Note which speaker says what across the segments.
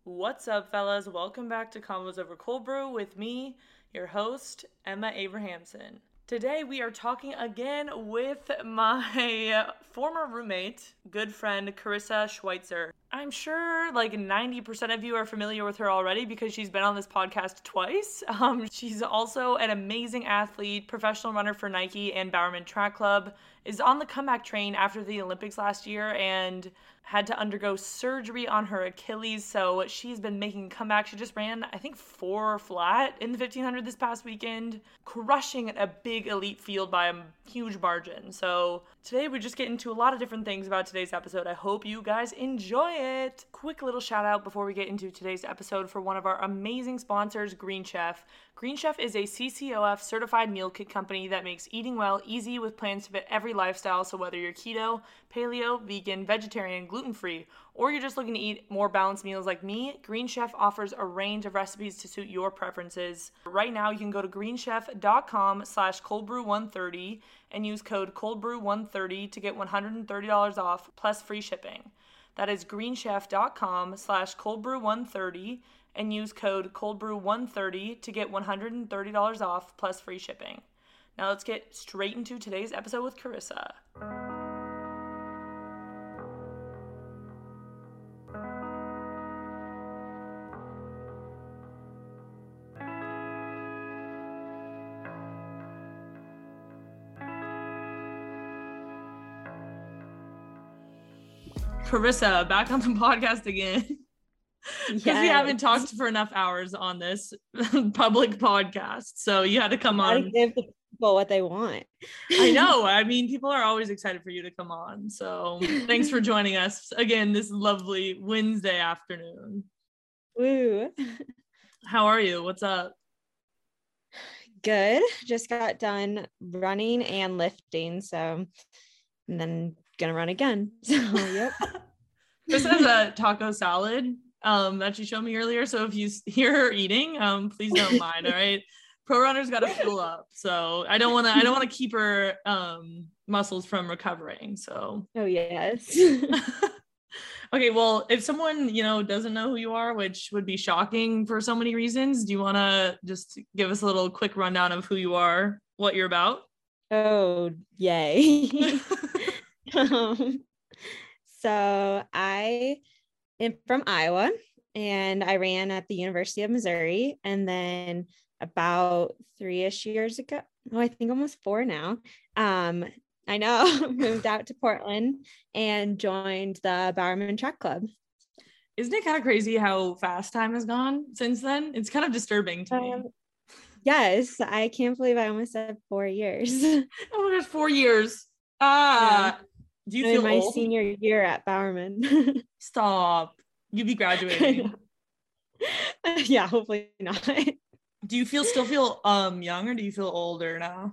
Speaker 1: What's up, fellas? Welcome back to Combos Over Cold Brew with me, your host, Emma Abrahamson. Today we are talking again with my former roommate, good friend, Carissa Schweitzer. I'm sure like 90% of you are familiar with her already because she's been on this podcast twice. She's also an amazing athlete, professional runner for Nike and Bowerman Track Club, is on the comeback train after the Olympics last year and had to undergo surgery on her Achilles, so she's been making a comeback. She just ran, I think, 4 flat in the 1500 this past weekend, crushing a big elite field by a huge margin. So today we just get into a lot of different things about today's episode. I hope you guys enjoy it. Quick little shout out before we get into today's episode for one of our amazing sponsors, Green Chef. Green Chef is a CCOF certified meal kit company that makes eating well easy with plans to fit every lifestyle. So whether you're keto, paleo, vegan, vegetarian, gluten-free, or you're just looking to eat more balanced meals like me, Green Chef offers a range of recipes to suit your preferences. Right now, you can go to greenchef.com/coldbrew130 and use code coldbrew130 to get $130 off plus free shipping. That is greenchef.com/coldbrew130 and use code coldbrew130 to get $130 off plus free shipping. Now let's get straight into today's episode with Carissa. Carissa, back on the podcast again. Because we haven't talked for enough hours on this public podcast. So you had to come on.
Speaker 2: Give the people what they want.
Speaker 1: I know. I mean, people are always excited for you to come on. So thanks for joining us again this lovely Wednesday afternoon.
Speaker 2: Woo.
Speaker 1: How are you? What's up?
Speaker 2: Good. Just got done running and lifting. So, and then gonna run again. So, yep.
Speaker 1: This is a taco salad that you showed me earlier. So if you hear her eating, please don't mind. All right. Pro runners got to fuel up. So I don't want to keep her muscles from recovering. So.
Speaker 2: Oh, yes.
Speaker 1: Okay. Well, if someone, doesn't know who you are, which would be shocking for so many reasons, do you want to just give us a little quick rundown of who you are, what you're about?
Speaker 2: Oh, yay. So I am from Iowa and I ran at the University of Missouri, and then about 3-ish years ago, I think almost 4 now, I know, moved out to Portland and joined the Bowerman Track Club.
Speaker 1: Isn't it kind of crazy how fast time has gone since then? It's kind of disturbing to me.
Speaker 2: Yes, I can't believe I almost said 4 years.
Speaker 1: Oh my gosh, 4 years.
Speaker 2: Yeah.
Speaker 1: Do you feel
Speaker 2: my
Speaker 1: old?
Speaker 2: Senior year at Bowerman?
Speaker 1: Stop. You'll be graduating.
Speaker 2: Yeah, hopefully not.
Speaker 1: Do you still feel young, or do you feel older now?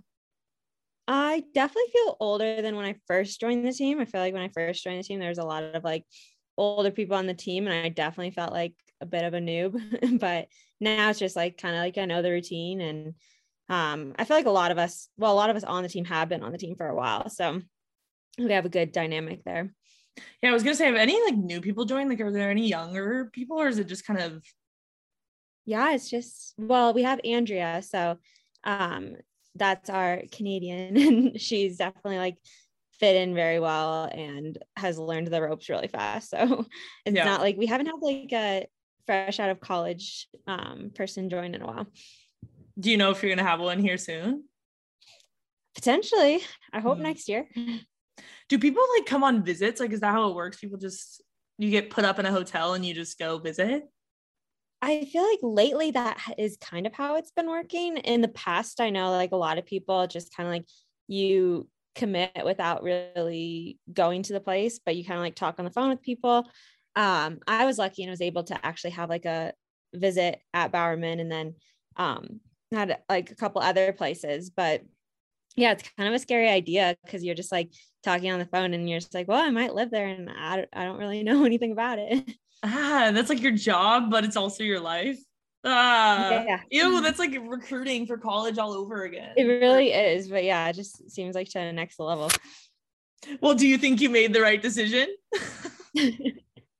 Speaker 2: I definitely feel older than when I first joined the team. I feel like when I first joined the team, there was a lot of like older people on the team, and I definitely felt like a bit of a noob. But now it's just like kind of like I know the routine, and I feel like a lot of us on the team have been on the team for a while, so we have a good dynamic there.
Speaker 1: Yeah, I was gonna say, have any like new people joined? Like, are there any younger people, or is it just kind of?
Speaker 2: Yeah, it's just, well, we have Andrea, so that's our Canadian, and she's definitely like fit in very well and has learned the ropes really fast. So it's not like we haven't had like a fresh out of college person join in a while.
Speaker 1: Do you know if you're gonna have one here soon?
Speaker 2: Potentially. I hope next year.
Speaker 1: Do people like come on visits? Like, is that how it works? People you get put up in a hotel and you just go visit?
Speaker 2: I feel like lately that is kind of how it's been working. In the past, I know like a lot of people just kind of like you commit without really going to the place, but you kind of like talk on the phone with people. I was lucky and was able to actually have like a visit at Bowerman, and then had like a couple other places. But yeah, it's kind of a scary idea because you're just like talking on the phone and you're just like, well, I might live there and I don't really know anything about it.
Speaker 1: That's like your job, but it's also your life.
Speaker 2: Yeah.
Speaker 1: Ew, that's like recruiting for college all over again.
Speaker 2: It really is. But yeah, it just seems like to the next level.
Speaker 1: Well, do you think you made the right decision?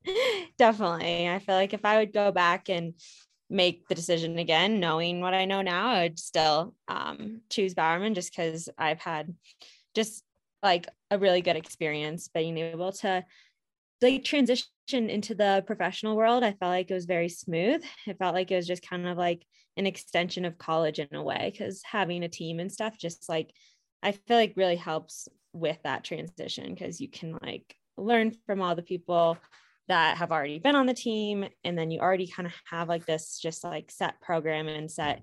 Speaker 2: Definitely. I feel like if I would go back and make the decision again, knowing what I know now, I would still choose Bowerman just because I've had just like a really good experience being able to like transition into the professional world. I felt like it was very smooth. It felt like it was just kind of like an extension of college in a way, because having a team and stuff just like I feel like really helps with that transition, because you can like learn from all the people that have already been on the team, and then you already kind of have like this just like set program and set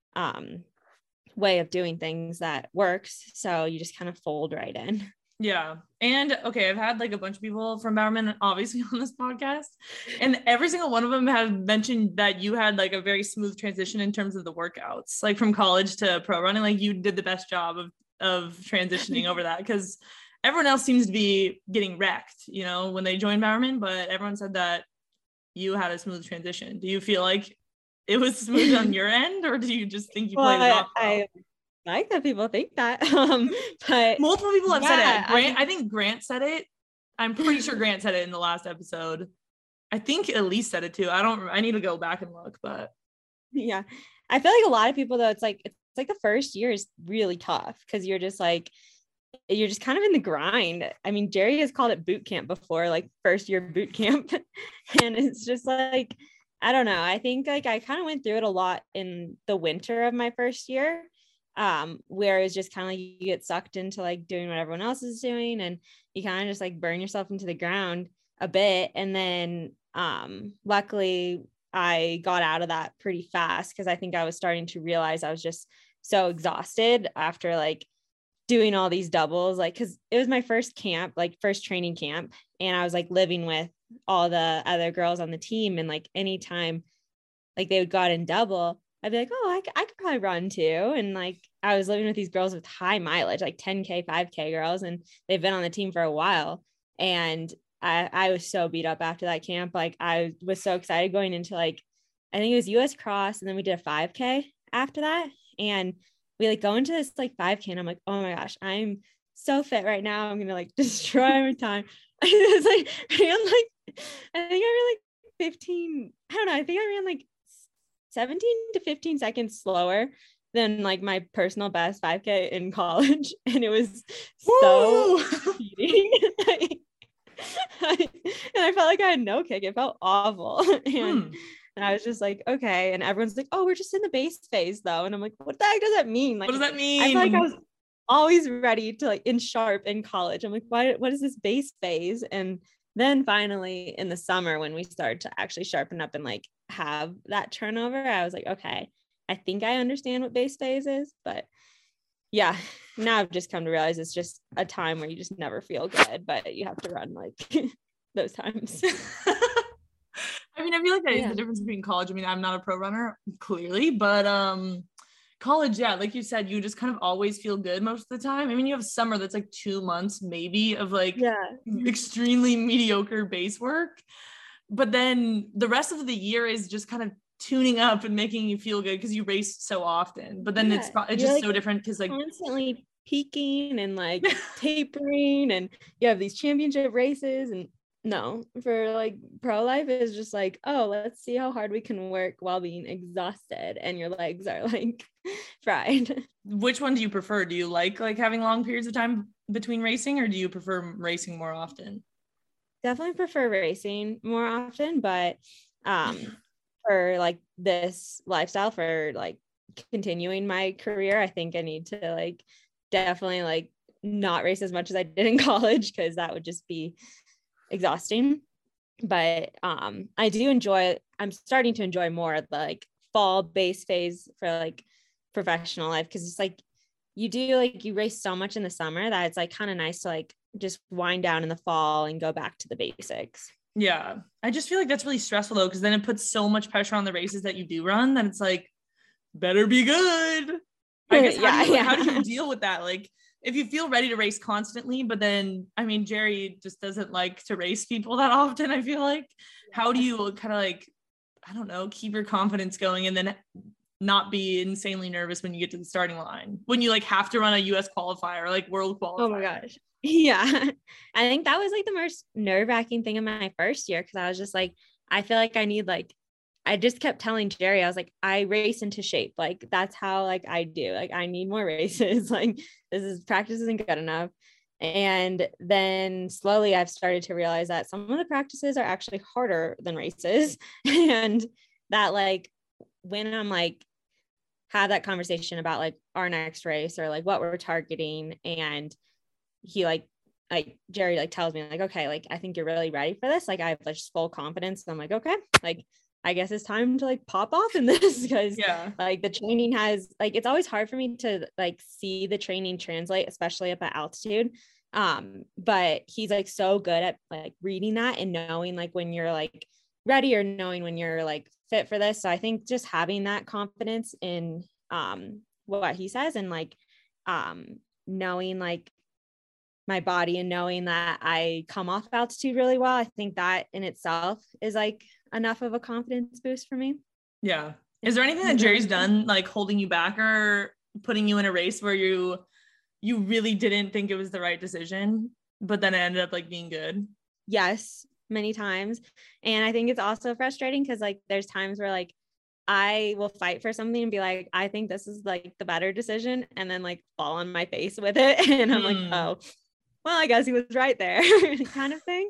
Speaker 2: way of doing things that works, so you just kind of fold right in.
Speaker 1: Yeah. And okay, I've had like a bunch of people from Bowerman obviously on this podcast, and every single one of them has mentioned that you had like a very smooth transition in terms of the workouts, like from college to pro running. Like you did the best job of transitioning over that, because everyone else seems to be getting wrecked, you know, when they join Bowerman, but everyone said that you had a smooth transition. Do you feel like it was smooth on your end, or do you just think you played it off well?
Speaker 2: I like that people think that. But
Speaker 1: multiple people have said it. Grant, I think Grant said it. I'm pretty sure Grant said it in the last episode. I think Elise said it too. I need to go back and look, but
Speaker 2: yeah. I feel like a lot of people though, it's like the first year is really tough because you're just kind of in the grind. I mean, Jerry has called it boot camp before, like first year boot camp. And it's just like, I don't know. I think like I kind of went through it a lot in the winter of my first year, where it's just kind of like you get sucked into like doing what everyone else is doing, and you kind of just like burn yourself into the ground a bit. And then luckily I got out of that pretty fast, because I think I was starting to realize I was just so exhausted after like doing all these doubles, like because it was my first camp, like first training camp, and I was like living with all the other girls on the team, and like anytime like they would go out and double, I'd be like, oh, I could probably run too. And like I was living with these girls with high mileage, like 10K, 5K girls, and they've been on the team for a while. And I was so beat up after that camp. Like I was so excited going into like, I think it was US Cross, and then we did a 5K after that. And we like go into this like 5K, and I'm like, oh my gosh, I'm so fit right now. I'm gonna like destroy my time. I was like, I think I ran like 15. I don't know. I think I ran like 17 to 15 seconds slower than like my personal best 5K in college. And it was so cheating. And I felt like I had no kick. It felt awful. And I was just like, okay. And everyone's like, oh, we're just in the base phase though. And I'm like, what the heck does that mean? Like,
Speaker 1: what does that mean?
Speaker 2: I feel like I was always ready to like in sharp in college. I'm like, what is this base phase? And then finally in the summer, when we started to actually sharpen up and like have that turnover, I was like, okay, I think I understand what base phase is. But yeah, now I've just come to realize it's just a time where you just never feel good, but you have to run like those times.
Speaker 1: I mean, I feel like that is the difference between college. I mean, I'm not a pro runner, clearly, but college, yeah, like you said, you just kind of always feel good most of the time. I mean, you have summer that's like 2 months maybe of like extremely mediocre base work, but then the rest of the year is just kind of tuning up and making you feel good because you race so often. But then it's just like so different because like
Speaker 2: constantly peaking and like tapering, and you have these championship races. And no, for like pro life is just like, oh, let's see how hard we can work while being exhausted and your legs are like fried.
Speaker 1: Which one do you prefer? Do you like having long periods of time between racing, or do you prefer racing more often?
Speaker 2: Definitely prefer racing more often, but for like this lifestyle, for like continuing my career, I think I need to like definitely like not race as much as I did in college, because that would just be exhausting. But I'm starting to enjoy more the like fall base phase for like professional life, because it's like you race so much in the summer that it's like kind of nice to like just wind down in the fall and go back to the basics.
Speaker 1: Yeah, I just feel like that's really stressful though, because then it puts so much pressure on the races that you do run that it's like better be good. I guess how do you deal with that? Like if you feel ready to race constantly, but then, I mean, Jerry just doesn't like to race people that often, I feel like. How do you kind of like, I don't know, keep your confidence going and then not be insanely nervous when you get to the starting line, when you like have to run a US qualifier, like world qualifier?
Speaker 2: Oh my gosh. Yeah. I think that was like the most nerve-wracking thing in my first year, because I was just like, I feel like I need like, I just kept telling Jerry, I was like, I race into shape. Like that's how like I do. Like I need more races. Like practice isn't good enough. And then slowly I've started to realize that some of the practices are actually harder than races. And that like when I'm like have that conversation about like our next race or like what we're targeting, and he like Jerry like tells me like, okay, like I think you're really ready for this. Like I have like full confidence. And I'm like, okay, like I guess it's time to like pop off in this, because like the training has like, it's always hard for me to like see the training translate, especially up at altitude. But he's like so good at like reading that and knowing like when you're like ready or knowing when you're like fit for this. So I think just having that confidence in what he says, and like knowing like my body and knowing that I come off altitude really well, I think that in itself is like enough of a confidence boost for me.
Speaker 1: Yeah. Is there anything that Jerry's done like holding you back or putting you in a race where you really didn't think it was the right decision, but then it ended up like being good?
Speaker 2: Yes, many times. And I think it's also frustrating because like there's times where like I will fight for something and be like, I think this is like the better decision, and then like fall on my face with it. And I'm like, oh, well, I guess he was right there kind of thing.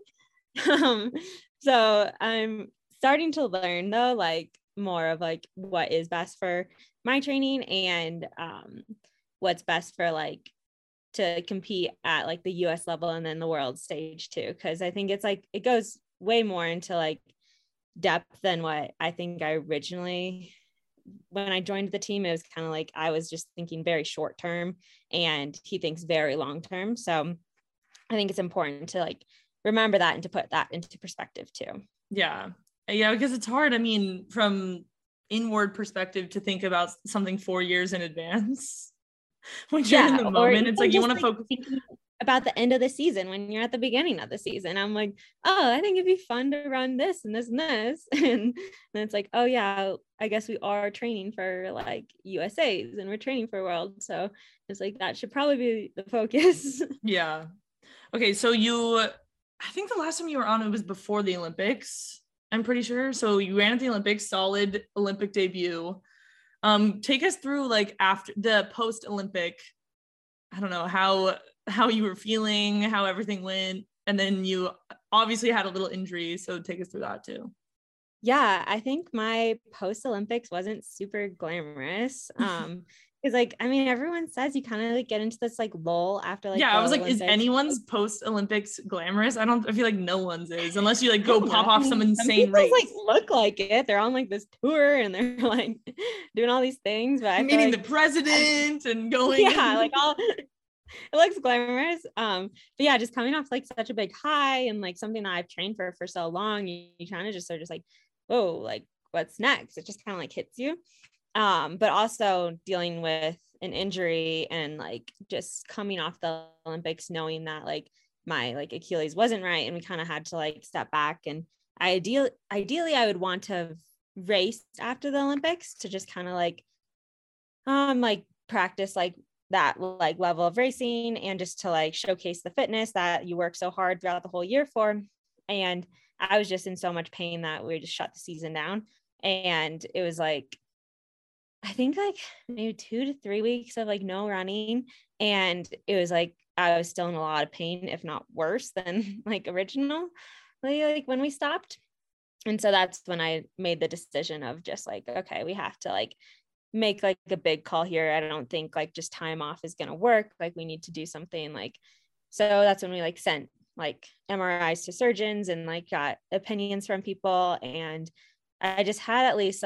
Speaker 2: So I'm starting to learn though, like more of like what is best for my training, and what's best for like to compete at like the US level and then the world stage too. Cause I think it's like, it goes way more into like depth than what I think I originally, when I joined the team, it was kind of like, I was just thinking very short term, and he thinks very long term. So I think it's important to like remember that and to put that into perspective too.
Speaker 1: Yeah. Yeah. Because it's hard. I mean, from inward perspective to think about something 4 years in advance when you're in the moment, it's like you want to focus
Speaker 2: about the end of the season when you're at the beginning of the season. I'm like, oh, I think it'd be fun to run this and this and this. And then it's like, oh yeah, I guess we are training for like USAs and we're training for world. So it's like, that should probably be the focus.
Speaker 1: Yeah. Okay. So I think the last time you were on, it was before the Olympics, I'm pretty sure. So you ran at the Olympics, solid Olympic debut. Take us through like after the post-Olympic, I don't know how you were feeling, how everything went. And then you obviously had a little injury. So take us through that too.
Speaker 2: Yeah, I think my post-Olympics wasn't super glamorous. Because like, I mean, everyone says you kind of like get into this like lull after like,
Speaker 1: yeah, I was like,
Speaker 2: Olympics.
Speaker 1: Is anyone's post-Olympics glamorous? I feel like no one's is, unless you like go pop off some insane race.
Speaker 2: Like look like it. They're on like this tour and they're like doing all these things, but
Speaker 1: meeting the president and going
Speaker 2: like all it looks glamorous. But yeah, just coming off like such a big high and like something that I've trained for so long, you kind of just are just like, whoa, like what's next? It just kind of like hits you. But also dealing with an injury and like just coming off the Olympics, knowing that like my like Achilles wasn't right, and we kind of had to like step back. And ideally I would want to have raced after the Olympics to just kind of like practice like that like level of racing, and just to like showcase the fitness that you work so hard throughout the whole year for. And I was just in so much pain that we just shut the season down, and it was like, I think like maybe 2 to 3 weeks of like no running. And it was like, I was still in a lot of pain, if not worse than like originally, like when we stopped. And so that's when I made the decision of just like, okay, we have to like make like a big call here. I don't think like just time off is going to work. Like we need to do something like, so that's when we like sent like MRIs to surgeons and like got opinions from people. And I just had at least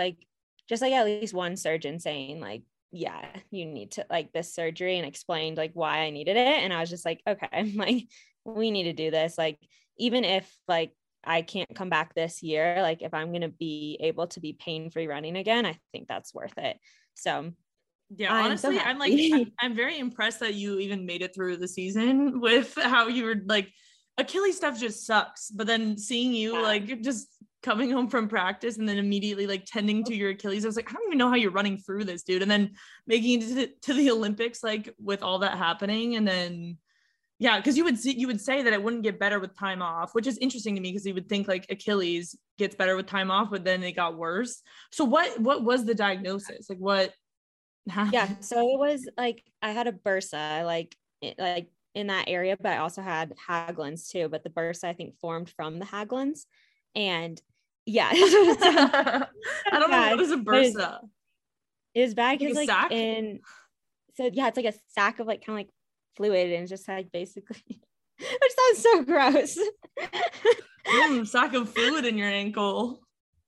Speaker 2: one surgeon saying like, yeah, you need to like this surgery, and explained like why I needed it. And I was just like, okay, like we need to do this. Like, even if like I can't come back this year, like if I'm going to be able to be pain-free running again, I think that's worth it. So
Speaker 1: yeah, honestly, I'm very impressed that you even made it through the season with how you were like, Achilles stuff just sucks. But then seeing you like just coming home from practice and then immediately like tending to your Achilles. I was like, I don't even know how you're running through this, dude. And then making it to the Olympics, like with all that happening. And then, yeah, because you would say that it wouldn't get better with time off, which is interesting to me because you would think like Achilles gets better with time off, but then it got worse. So what was the diagnosis? Like what happened?
Speaker 2: Yeah. So it was like, I had a bursa, like in that area, but I also had Haglund's too. But the bursa, I think, formed from the Haglund's. And yeah,
Speaker 1: I don't know, what is a bursa?
Speaker 2: It was bad
Speaker 1: Like
Speaker 2: because
Speaker 1: a sack?
Speaker 2: it's like a sack of like kind of like fluid and just like basically, which sounds so gross.
Speaker 1: Sack of fluid in your ankle.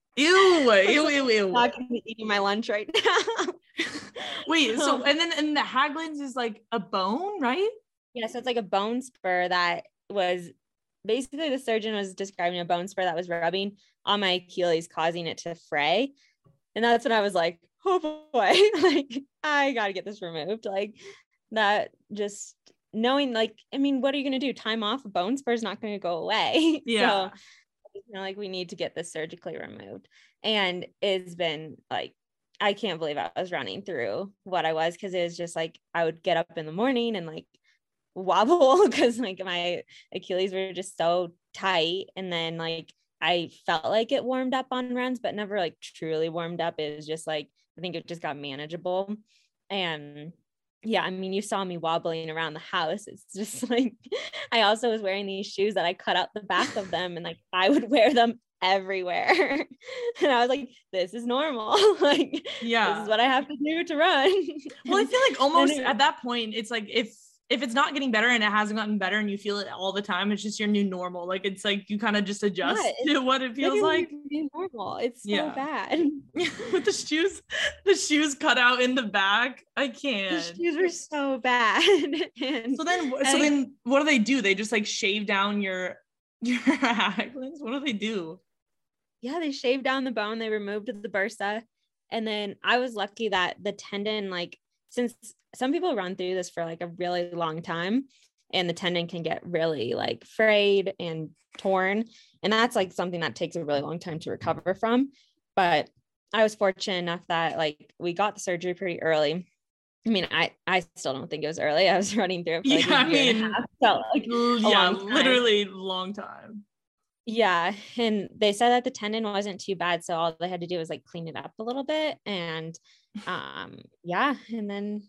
Speaker 1: Ew.
Speaker 2: Not gonna be eating my lunch right now.
Speaker 1: Wait, so and the Haglund's is like a bone, right?
Speaker 2: Yeah, so it's like a bone spur that was basically, the surgeon was describing a bone spur that was rubbing on my Achilles, causing it to fray. And that's when I was like, oh boy, like I got to get this removed. Like that, just knowing, like, I mean, what are you going to do? Time off? A bone spur is not going to go away.
Speaker 1: Yeah.
Speaker 2: So, like, we need to get this surgically removed. And it's been like, I can't believe I was running through what I was, because it was just like I would get up in the morning and like wobble because like my Achilles were just so tight, and then like I felt like it warmed up on runs but never like truly warmed up. It was just like, I think it just got manageable. And yeah, I mean, you saw me wobbling around the house. It's just like, I also was wearing these shoes that I cut out the back of them, and like I would wear them everywhere. And I was like, this is normal. Like,
Speaker 1: yeah,
Speaker 2: this is what I have to do to run.
Speaker 1: Well, I feel like almost at that point, it's like if it's not getting better and it hasn't gotten better and you feel it all the time, it's just your new normal. Like, it's like you kind of just adjust to what it feels like.
Speaker 2: New normal. It's so bad.
Speaker 1: With the shoes cut out in the back. I can't.
Speaker 2: The shoes were so bad. And
Speaker 1: so then what do they do? They just like shave down your Haglund's? What do they do?
Speaker 2: Yeah, they shaved down the bone. They removed the bursa. And then I was lucky that the tendon, like, since some people run through this for like a really long time, and the tendon can get really like frayed and torn. And that's like something that takes a really long time to recover from. But I was fortunate enough that like we got the surgery pretty early. I mean, I still don't think it was early. I was running through it for like a year and a half. So like,
Speaker 1: literally long time.
Speaker 2: Yeah. And they said that the tendon wasn't too bad. So all they had to do was like clean it up a little bit. And yeah. And then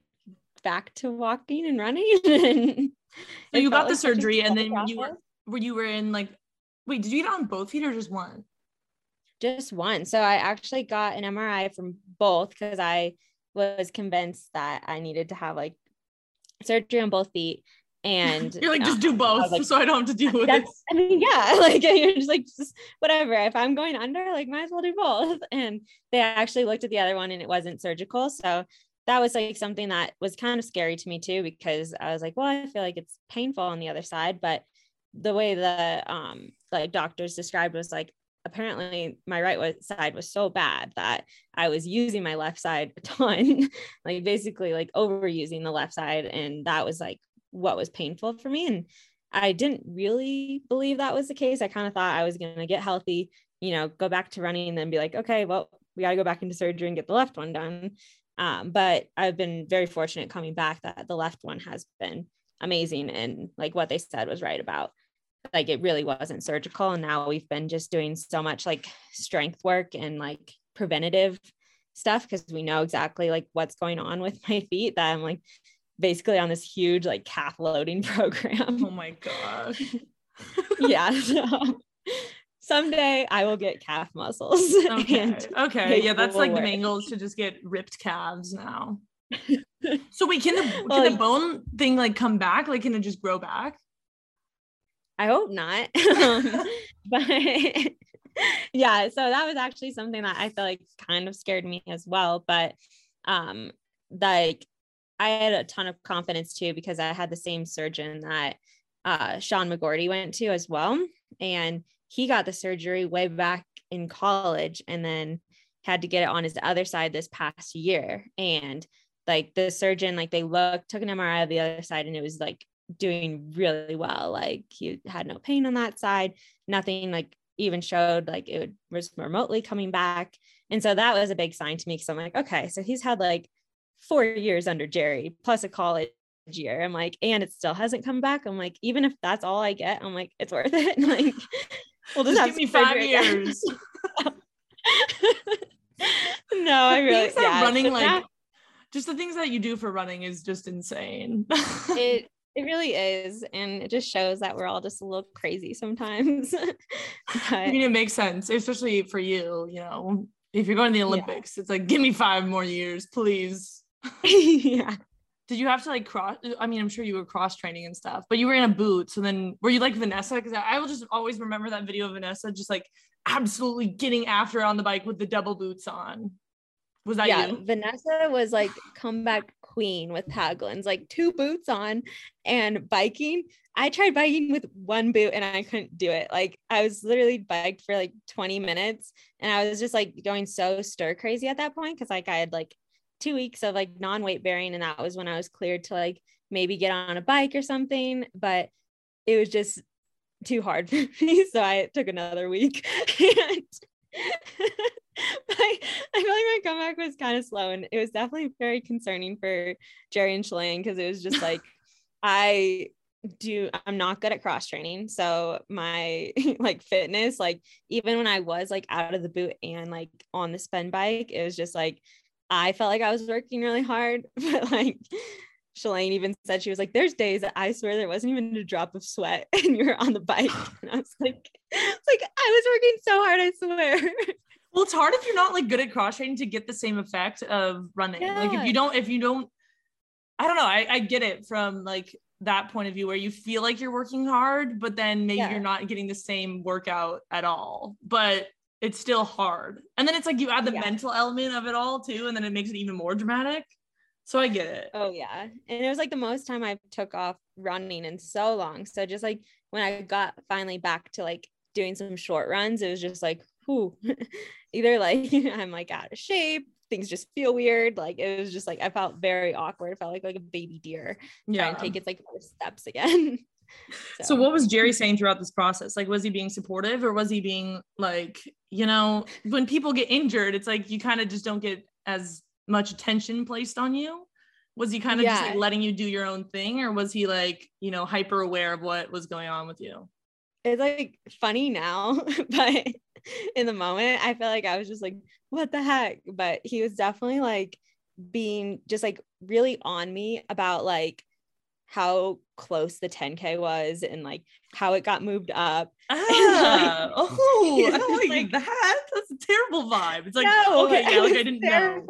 Speaker 2: back to walking and running. And
Speaker 1: so you got the surgery, and then you were in like, wait, did you get on both feet or just one?
Speaker 2: Just one. So I actually got an MRI from both, because I was convinced that I needed to have like surgery on both feet. And
Speaker 1: you're like, just do both, like, so I don't have to deal with it.
Speaker 2: I mean, yeah, like you're just like, just whatever. If I'm going under, like, might as well do both. And they actually looked at the other one and it wasn't surgical. So that was like something that was kind of scary to me too, because I was like, well, I feel like it's painful on the other side. But the way the like doctors described was like, apparently my right side was so bad that I was using my left side a ton, like basically like overusing the left side. And that was like what was painful for me. And I didn't really believe that was the case. I kind of thought I was going to get healthy, go back to running and then be like, okay, well, we got to go back into surgery and get the left one done. But I've been very fortunate coming back that the left one has been amazing. And like what they said was right about, like, it really wasn't surgical. And now we've been just doing so much like strength work and like preventative stuff, because we know exactly like what's going on with my feet, that I'm like basically on this huge like calf loading program.
Speaker 1: Oh my gosh.
Speaker 2: Yeah. So someday I will get calf muscles.
Speaker 1: Okay. Yeah, that's like the main goal, is to just get ripped calves now. So wait, can the bone thing like come back? Like, can it just grow back?
Speaker 2: I hope not. But yeah, so that was actually something that I feel like kind of scared me as well. But like I had a ton of confidence too, because I had the same surgeon that Sean McGorty went to as well. And he got the surgery way back in college and then had to get it on his other side this past year. And like the surgeon, like they took an MRI of the other side, and it was like doing really well. Like he had no pain on that side, nothing like even showed like it was remotely coming back. And so that was a big sign to me, because I'm like, okay, so he's had like 4 years under Jerry plus a college year. I'm like, and it still hasn't come back. I'm like, even if that's all I get, I'm like, it's worth it. Like, we'll just
Speaker 1: give me 5 years.
Speaker 2: No, I really,
Speaker 1: things that running, like just the things that you do for running is just insane.
Speaker 2: It really is. And it just shows that we're all just a little crazy sometimes.
Speaker 1: I mean, it makes sense, especially for you, you know, if you're going to the Olympics, it's like, give me 5 more years, please.
Speaker 2: Yeah.
Speaker 1: Did you have to like cross? I mean, I'm sure you were cross training and stuff, but you were in a boot. So then were you like Vanessa? Because I will just always remember that video of Vanessa just like absolutely getting after it on the bike with the double boots on. Was that you?
Speaker 2: Vanessa was like comeback queen with Haglund's, like 2 boots on, and biking. I tried biking with 1 boot and I couldn't do it. Like I was literally biked for like 20 minutes and I was just like going so stir crazy at that point, because like I had like 2 weeks of like non-weight bearing, and that was when I was cleared to like maybe get on a bike or something, but it was just too hard for me, so I took another week. And I feel like my comeback was kind of slow, and it was definitely very concerning for Jerry and Shalane, because it was just like I'm not good at cross training, so my like fitness, like even when I was like out of the boot and like on the spin bike, it was just like I felt like I was working really hard, but like Shalane even said, she was like, there's days that I swear there wasn't even a drop of sweat and you're on the bike. And I was like, I was working so hard, I swear.
Speaker 1: Well, it's hard if you're not like good at cross training to get the same effect of running. Yeah. Like if you don't, I don't know. I get it from like that point of view where you feel like you're working hard, but then maybe you're not getting the same workout at all, but it's still hard. And then it's like you add the mental element of it all too, and then it makes it even more dramatic. So I get it.
Speaker 2: Oh yeah. And it was like the most time I took off running in so long. So just like when I got finally back to like doing some short runs, it was just like, whew, either like I'm like out of shape, things just feel weird. Like it was just like, I felt very awkward. I felt like a baby deer trying to take its like first steps again.
Speaker 1: So what was Jerry saying throughout this process? Like, was he being supportive, or was he being like, you know, when people get injured, it's like you kind of just don't get as much attention placed on you? Was he kind of just like letting you do your own thing, or was he like, you know, hyper aware of what was going on with you?
Speaker 2: It's like funny now, but in the moment I feel like I was just like, what the heck? But he was definitely like being just like really on me about like how close the 10K was and like how it got moved up.
Speaker 1: I don't like that. That's a terrible vibe. It's like, no, okay, yeah, like I didn't know.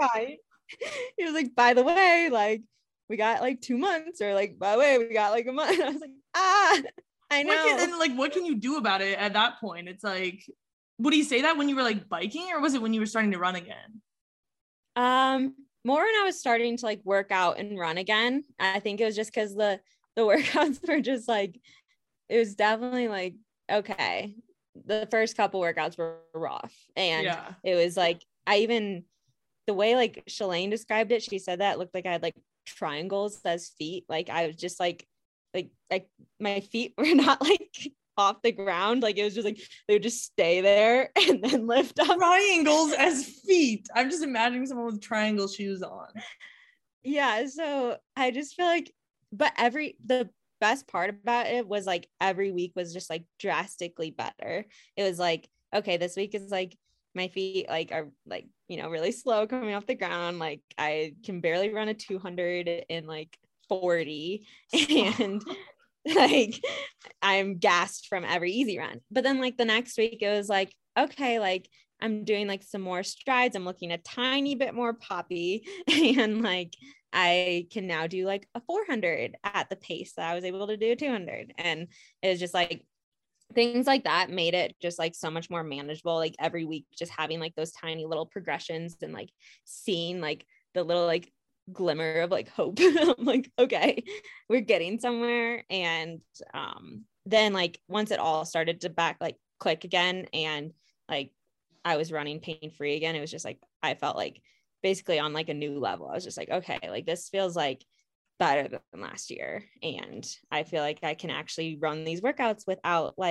Speaker 2: He was like, by the way, like we got like 2 months, or like, by the way, we got like a month. I was like, I know.
Speaker 1: What can you do about it at that point? It's like, would he say that when you were like biking, or was it when you were starting to run again?
Speaker 2: More when I was starting to like work out and run again. I think it was just because the workouts were just like, it was definitely like, okay, the first couple workouts were rough, and it was like, the way like Shalane described it, she said that it looked like I had like triangles as feet. Like I was just like my feet were not like off the ground. Like it was just like they would just stay there and then lift up.
Speaker 1: Triangles as feet. I'm just imagining someone with triangle shoes on.
Speaker 2: Yeah, so I just feel like, but the best part about it was like every week was just like drastically better. It was like, okay, this week is like my feet like are like, you know, really slow coming off the ground. Like I can barely run a 200 in like 40, and like I'm gassed from every easy run. But then like the next week it was like, okay, like I'm doing like some more strides, I'm looking a tiny bit more poppy, and like I can now do like a 400 at the pace that I was able to do a 200. And it was just like things like that made it just like so much more manageable. Like every week just having like those tiny little progressions and like seeing like the little like glimmer of like hope. I'm like, okay, we're getting somewhere. And then like once it all started to like click again, and like I was running pain free again, it was just like I felt like basically on like a new level. I was just like, okay, like this feels like better than last year, and I feel like I can actually run these workouts without like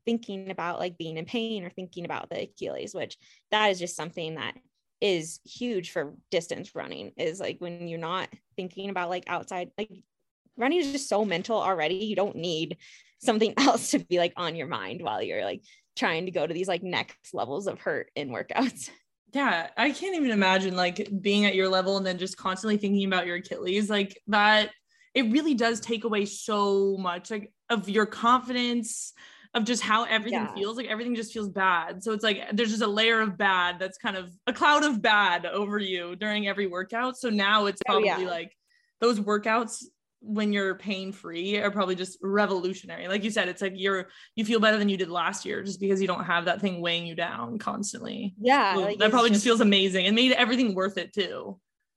Speaker 2: thinking about like being in pain or thinking about the Achilles, which that is just something that is huge for distance running, is like when you're not thinking about like outside, like running is just so mental already. You don't need something else to be like on your mind while you're like trying to go to these like next levels of hurt in workouts.
Speaker 1: Yeah, I can't even imagine like being at your level and then just constantly thinking about your Achilles like that. It really does take away so much like of your confidence, of just how everything feels. Like everything just feels bad. So it's like there's just a layer of bad that's kind of a cloud of bad over you during every workout. So now it's probably like those workouts when you're pain free are probably just revolutionary. Like you said, it's like you feel better than you did last year just because you don't have that thing weighing you down constantly.
Speaker 2: Yeah,
Speaker 1: so
Speaker 2: like
Speaker 1: that probably just feels amazing and made everything worth it too.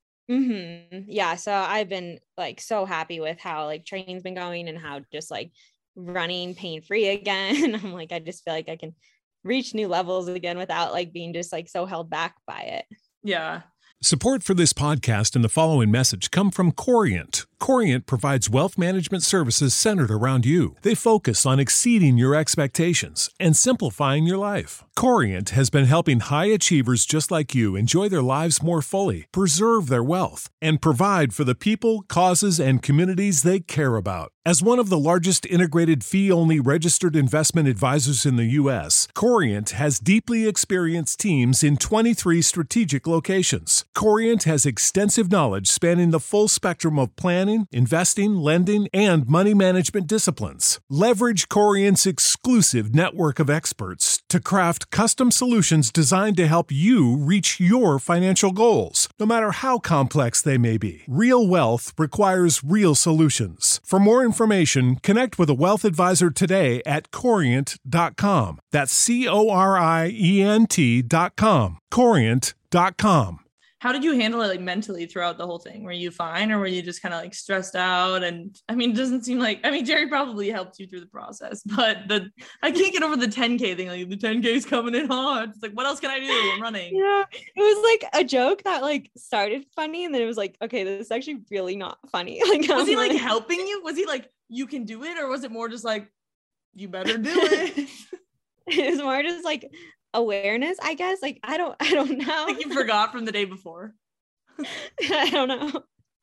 Speaker 2: Yeah, so I've been like so happy with how like training's been going and how just like running pain free again. I'm like, I just feel like I can reach new levels again without like being just like so held back by it.
Speaker 1: Yeah.
Speaker 3: Support for this podcast and the following message come from Corient. Corient provides wealth management services centered around you. They focus on exceeding your expectations and simplifying your life. Corient has been helping high achievers just like you enjoy their lives more fully, preserve their wealth, and provide for the people, causes, and communities they care about. As one of the largest integrated fee-only registered investment advisors in the U.S., Corient has deeply experienced teams in 23 strategic locations. Corient has extensive knowledge spanning the full spectrum of planning, investing, lending, and money management disciplines. Leverage Corient's exclusive network of experts to craft custom solutions designed to help you reach your financial goals, no matter how complex they may be. Real wealth requires real solutions. For more information, connect with a wealth advisor today at Corient.com. That's Corient.com. Corient.com.
Speaker 1: How did you handle it like mentally throughout the whole thing? Were you fine or were you just kind of like stressed out? And I mean, it doesn't seem like, I mean, Jerry probably helped you through the process, but I can't get over the 10K thing. Like the 10K is coming in hard. It's like, what else can I do? I'm running.
Speaker 2: Yeah, it was like a joke that like started funny and then it was like, okay, this is actually really not funny. Like,
Speaker 1: was he like helping you? Was he like, you can do it? Or was it more just like, you better do it?
Speaker 2: It was more just like awareness, I guess. Like I don't know.
Speaker 1: Like you forgot from the day before.
Speaker 2: I don't know.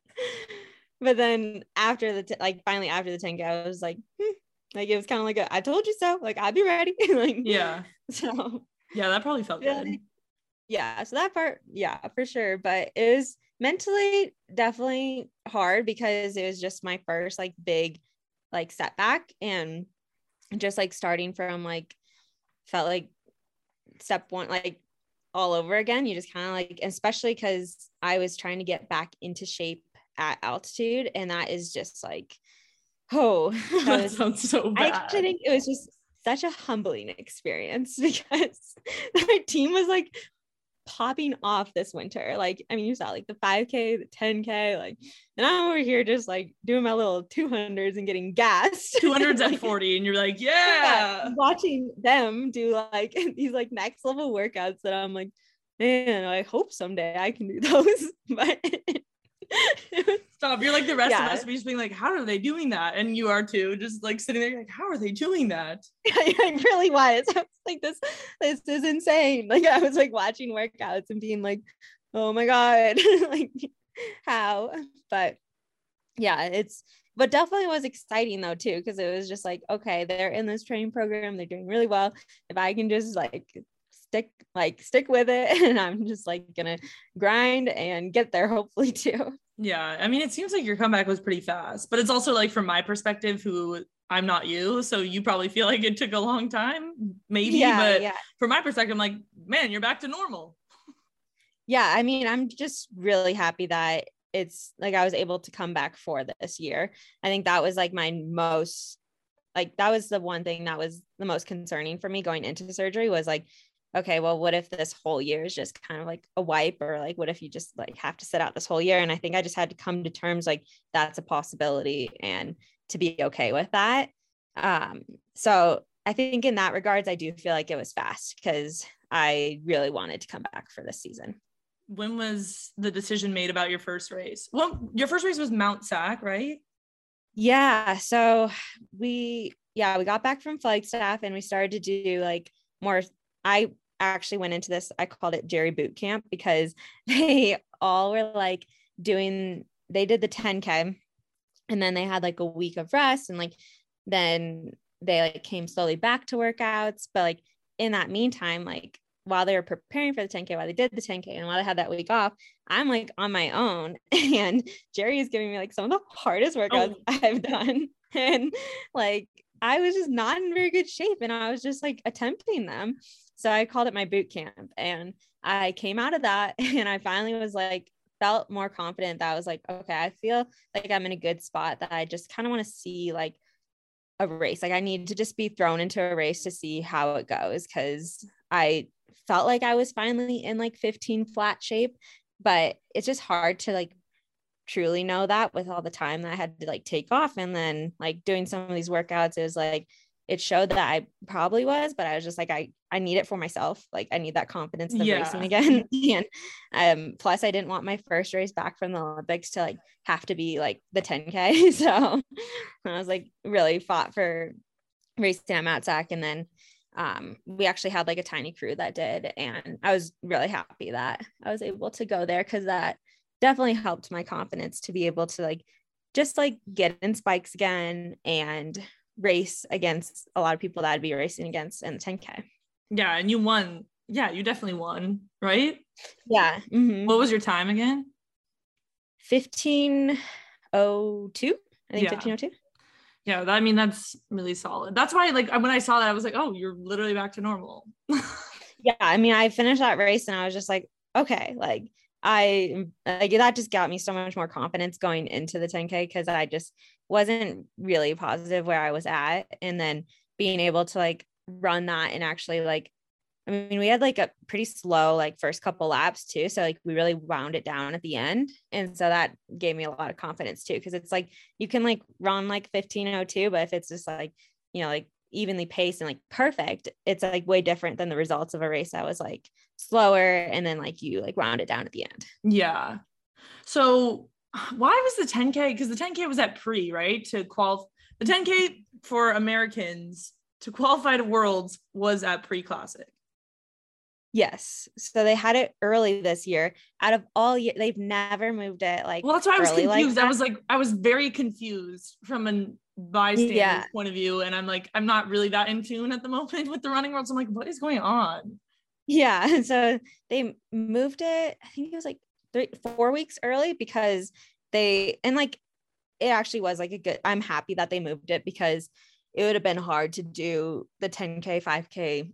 Speaker 2: But then after finally after the 10K, I was like, like it was kind of like I told you so. Like I'd be ready. Like
Speaker 1: yeah.
Speaker 2: So
Speaker 1: yeah, that probably felt good.
Speaker 2: Yeah. So that part, yeah, for sure. But it was mentally definitely hard because it was just my first like big like setback, and just like starting from like felt like step one like all over again. You just kind of like, especially because I was trying to get back into shape at altitude, and that is just like,
Speaker 1: that sounds so bad.
Speaker 2: I actually think it was just such a humbling experience because my team was like popping off this winter. Like, I mean, you saw like the 5K, the 10K, like, and I'm over here just like doing my little 200s and getting gassed.
Speaker 1: 200s at 40, and you're like, yeah.
Speaker 2: Watching them do like these like next level workouts that I'm like, man, I hope someday I can do those. But
Speaker 1: stop. You're like the rest of us, just being like, how are they doing that? And you are too, just like sitting there like, how are they doing that?
Speaker 2: I really was. I was like, this is insane. Like I was like watching workouts and being like, oh my God, like how? But yeah, but definitely was exciting though too, because it was just like, okay, they're in this training program, they're doing really well. If I can just like stick with it, and I'm just like gonna grind and get there hopefully too.
Speaker 1: Yeah, I mean, it seems like your comeback was pretty fast, but it's also like from my perspective, who I'm not you, so you probably feel like it took a long time, maybe. But from my perspective, I'm like, man, you're back to normal.
Speaker 2: Yeah, I mean, I'm just really happy that it's like I was able to come back for this year. I think that was like my most, like that was the one thing that was the most concerning for me going into surgery, was like, okay, well, what if this whole year is just kind of like a wipe, or like, what if you just like have to sit out this whole year? And I think I just had to come to terms like that's a possibility and to be okay with that. So I think in that regards, I do feel like it was fast because I really wanted to come back for this season.
Speaker 1: When was the decision made about your first race? Well, your first race was Mount Sac, right?
Speaker 2: Yeah. So we yeah, we got back from Flagstaff and we started to do like more. I actually went into this, I called it Jerry Boot Camp, because they all were like they did the 10K and then they had like a week of rest, and like then they like came slowly back to workouts. But like in that meantime, like while they were preparing for the 10K, while they did the 10K and while I had that week off, I'm like on my own, and Jerry is giving me like some of the hardest workouts I've done. And like, I was just not in very good shape and I was just like attempting them. So I called it my boot camp, and I came out of that and I finally was like, felt more confident that I was like, okay, I feel like I'm in a good spot, that I just kind of want to see like a race. Like I need to just be thrown into a race to see how it goes. Cause I felt like I was finally in like 15 flat shape, but it's just hard to like truly know that with all the time that I had to like take off. And then like doing some of these workouts, it was like, it showed that I probably was, but I was just like, I need it for myself. Like I need that confidence of racing again. And plus I didn't want my first race back from the Olympics to like have to be like the 10K. So I was like really fought for racing at Mat Sac. And then we actually had like a tiny crew that did, and I was really happy that I was able to go there, because that definitely helped my confidence to be able to like just like get in spikes again and race against a lot of people that I'd be racing against in the 10K.
Speaker 1: Yeah, and you won. Yeah, you definitely won, right?
Speaker 2: Yeah. Mm-hmm.
Speaker 1: What was your time again?
Speaker 2: 15:02. I think 15:02.
Speaker 1: Yeah, I mean, that's really solid. That's why, like, when I saw that, I was like, oh, you're literally back to normal.
Speaker 2: Yeah, I mean, I finished that race and I was just like, okay, like that just got me so much more confidence going into the 10K, because I just wasn't really positive where I was at. And then being able to like run that and actually like, I mean, we had like a pretty slow like first couple laps too. So like we really wound it down at the end. And so that gave me a lot of confidence too. Cause it's like, you can like run like 15:02, but if it's just like, like evenly paced and like perfect, it's like way different than the results of a race that was like slower. And then like you like wound it down at the end.
Speaker 1: Yeah. So why was the 10K? Because the 10K was at pre, right? To qualify, the 10K for Americans to qualify to Worlds was at pre-classic.
Speaker 2: Yes. So they had it early this year. Out of all year, they've never moved it like.
Speaker 1: Well, that's why I was confused. I was very confused from a bystander's point of view. And I'm like, I'm not really that in tune at the moment with the running world. So I'm like, what is going on?
Speaker 2: Yeah. So they moved it, I think it was like 4 weeks early, because it actually was like I'm happy that they moved it, because it would have been hard to do the 10K, 5K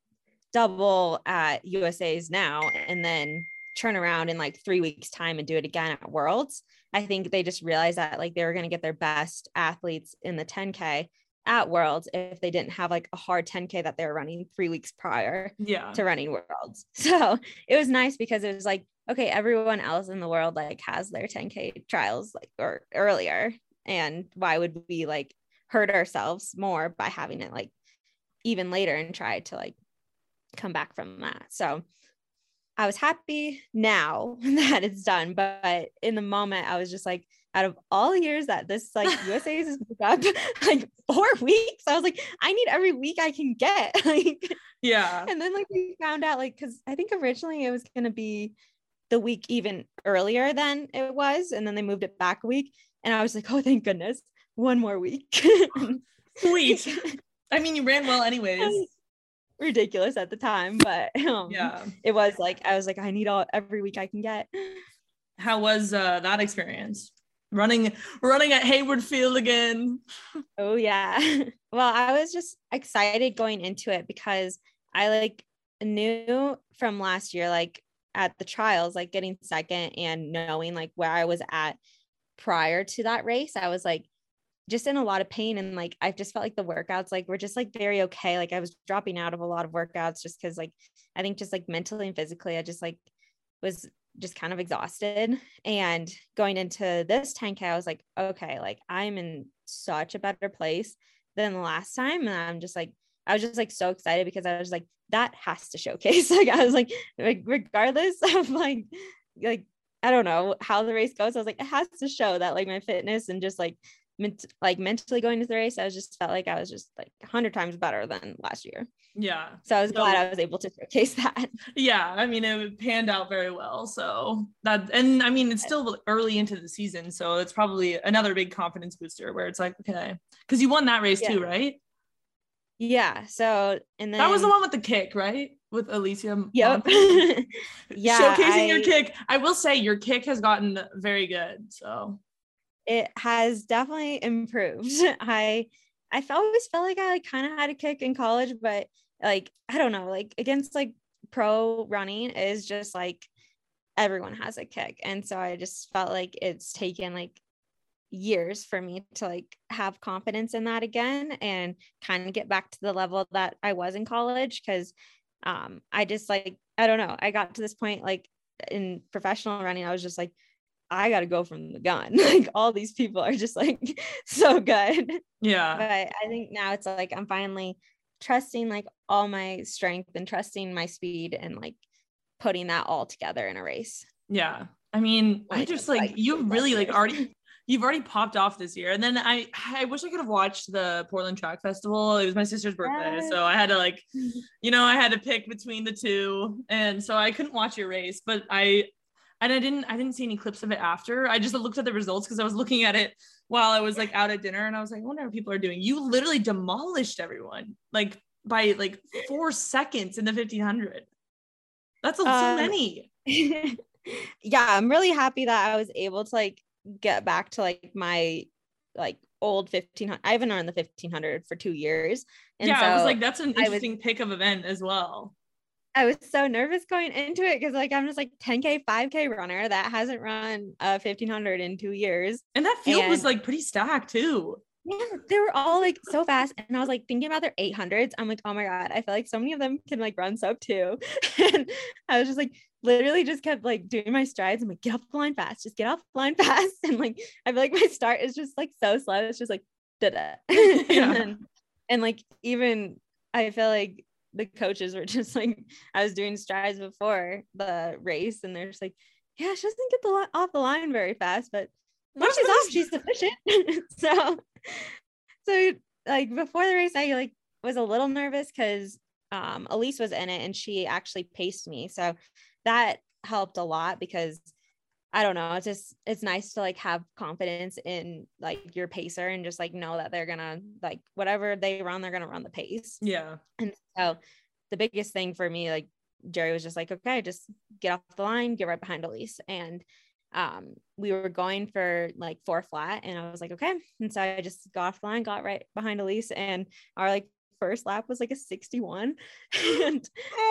Speaker 2: double at USA's now and then turn around in like 3 weeks time and do it again at Worlds. I think they just realized that like they were going to get their best athletes in the 10K at Worlds if they didn't have like a hard 10K that they were running 3 weeks prior to running Worlds. So it was nice, because it was like, okay, everyone else in the world like has their 10K trials like or earlier, and why would we like hurt ourselves more by having it like even later and try to like come back from that. So I was happy now that it's done, but in the moment I was just like, out of all years that this like USA is up like 4 weeks, I was like, I need every week I can get. Like, yeah. And then like we found out like, because I think originally it was going to be the week even earlier than it was, and then they moved it back a week, and I was like, oh thank goodness, one more week.
Speaker 1: Sweet. I mean, you ran well anyways.
Speaker 2: Ridiculous at the time, but it was like, I was like, I need every week I can get.
Speaker 1: How was that experience, running at Hayward Field again?
Speaker 2: Oh yeah. Well, I was just excited going into it, because I like knew from last year, like at the trials, like getting second and knowing like where I was at prior to that race, I was like just in a lot of pain. And like, I just felt like the workouts like were just like very okay. Like I was dropping out of a lot of workouts just because like, I think just like mentally and physically, I just like was just kind of exhausted. And going into this 10K, I was like, okay, like I'm in such a better place than the last time. And I was just like so excited, because I was like, that has to showcase. Like I was like regardless of like I don't know how the race goes, I was like, it has to show that like my fitness and just like mentally going to the race, I was just felt like I was just like 100 times better than last year.
Speaker 1: Yeah.
Speaker 2: So I was glad I was able to showcase that.
Speaker 1: Yeah. I mean, it panned out very well. So that, and I mean, it's still early into the season. So it's probably another big confidence booster where it's like, okay, because you won that race too, right?
Speaker 2: Yeah. So, and then
Speaker 1: that was the one with the kick, right? With Alicia.
Speaker 2: Yep.
Speaker 1: Yeah. Showcasing your kick. I will say your kick has gotten very good. So
Speaker 2: it has definitely improved. I always felt like I like kind of had a kick in college, but like, I don't know, like against like pro running is just like everyone has a kick. And so I just felt like it's taken like years for me to like have confidence in that again and kind of get back to the level that I was in college. Cause I just like, I don't know, I got to this point like in professional running, I was just like, I got to go from the gun. Like all these people are just like so good.
Speaker 1: Yeah.
Speaker 2: But I think now it's like I'm finally trusting like all my strength and trusting my speed and like putting that all together in a race.
Speaker 1: Yeah. I mean, I just like you really like you've already popped off this year. And then I wish I could have watched the Portland Track Festival. It was my sister's birthday.
Speaker 2: Yes.
Speaker 1: So I had to like, I had to pick between the two. And so I couldn't watch your race, but I didn't see any clips of it after. I just looked at the results because I was looking at it while I was like out at dinner and I was like, I wonder what people are doing. You literally demolished everyone like by like 4 seconds in the 1500. That's so many.
Speaker 2: Yeah, I'm really happy that I was able to like get back to like my like old 1500. I haven't run the 1500 for 2 years. And
Speaker 1: yeah,
Speaker 2: so
Speaker 1: I was like, that's an interesting pick of event as well.
Speaker 2: I was so nervous going into it because like I'm just like 10K, 5K runner that hasn't run a 1500 in 2 years.
Speaker 1: And that field was like pretty stacked too.
Speaker 2: Yeah, they were all like so fast. And I was like thinking about their 800s. I'm like, oh my God, I feel like so many of them can like run sub 2. And I was just like, literally just kept like doing my strides. I'm like, get off the line fast, just get off the line fast. And like, I feel like my start is just like so slow. It's just like, da-da.
Speaker 1: Yeah.
Speaker 2: and like, even I feel like the coaches were just like, I was doing strides before the race and they're just like, yeah, she doesn't get off the line very fast, but when she's off, she's sufficient. so like before the race, I like was a little nervous because Elise was in it and she actually paced me. So that helped a lot because I don't know, it's nice to like have confidence in like your pacer and just like know that they're gonna like whatever they run, they're gonna run the pace.
Speaker 1: Yeah.
Speaker 2: And so the biggest thing for me, like Jerry was just like, okay, just get off the line, get right behind Elise. And we were going for like 4 flat and I was like, okay. And so I just got off the line, got right behind Elise, and our like first lap was like a 61. And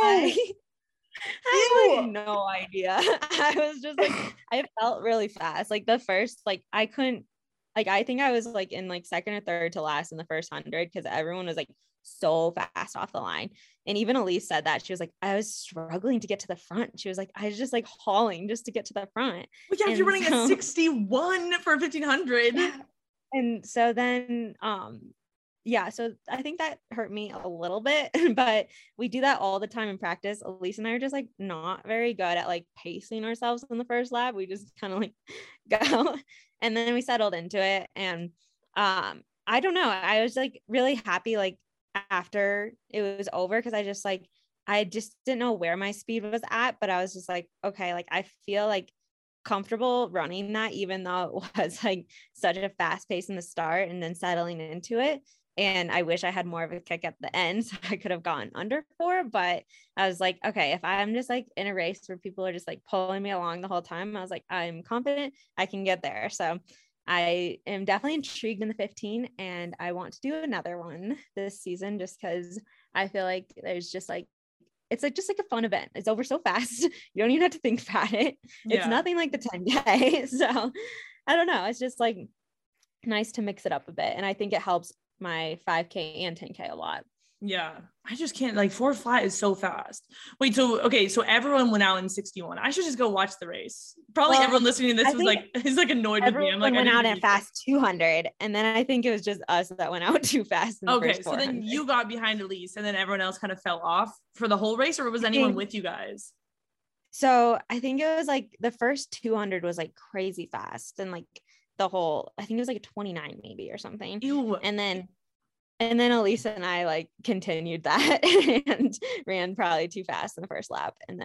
Speaker 2: I had like no idea. I was just like, I felt really fast. Like the first, like I couldn't, like I think I was like in like second or third to last in the first 100 because everyone was like so fast off the line. And even Elise said that. She was like, I was struggling to get to the front. She was like, I was just like hauling just to get to the front.
Speaker 1: Well, yeah, if you're running a 61 for 1500.
Speaker 2: Yeah. And so then yeah, so I think that hurt me a little bit, but we do that all the time in practice. Elise and I are just like not very good at like pacing ourselves in the first lap. We just kind of like go, and then we settled into it. And I don't know, I was like really happy like after it was over because I just didn't know where my speed was at, but I was just like, okay, like I feel like comfortable running that, even though it was like such a fast pace in the start and then settling into it. And I wish I had more of a kick at the end so I could have gone under 4, but I was like, okay, if I'm just like in a race where people are just like pulling me along the whole time, I was like, I'm confident I can get there. So I am definitely intrigued in the 15 and I want to do another one this season just because I feel like there's just like, it's like just like a fun event. It's over so fast. You don't even have to think about it.
Speaker 1: Yeah.
Speaker 2: It's nothing like the 10K. So I don't know. It's just like nice to mix it up a bit. And I think it helps my 5K and 10K a lot.
Speaker 1: Yeah, I just can't, like 4 flat is so fast. Wait, so okay, so everyone went out in 61. I should just go watch the race. Probably everyone listening to this was like, is like annoyed with me. I'm like,
Speaker 2: went out at fast 200, and then I think it was just us that went out too fast.
Speaker 1: Okay, so then you got behind Elise, and then everyone else kind of fell off for the whole race, or was anyone with you guys?
Speaker 2: So I think it was like the first 200 was like crazy fast, and like the whole, I think it was like a 29 maybe or something.
Speaker 1: Ew.
Speaker 2: And then Elisa and I like continued that and ran probably too fast in the first lap. And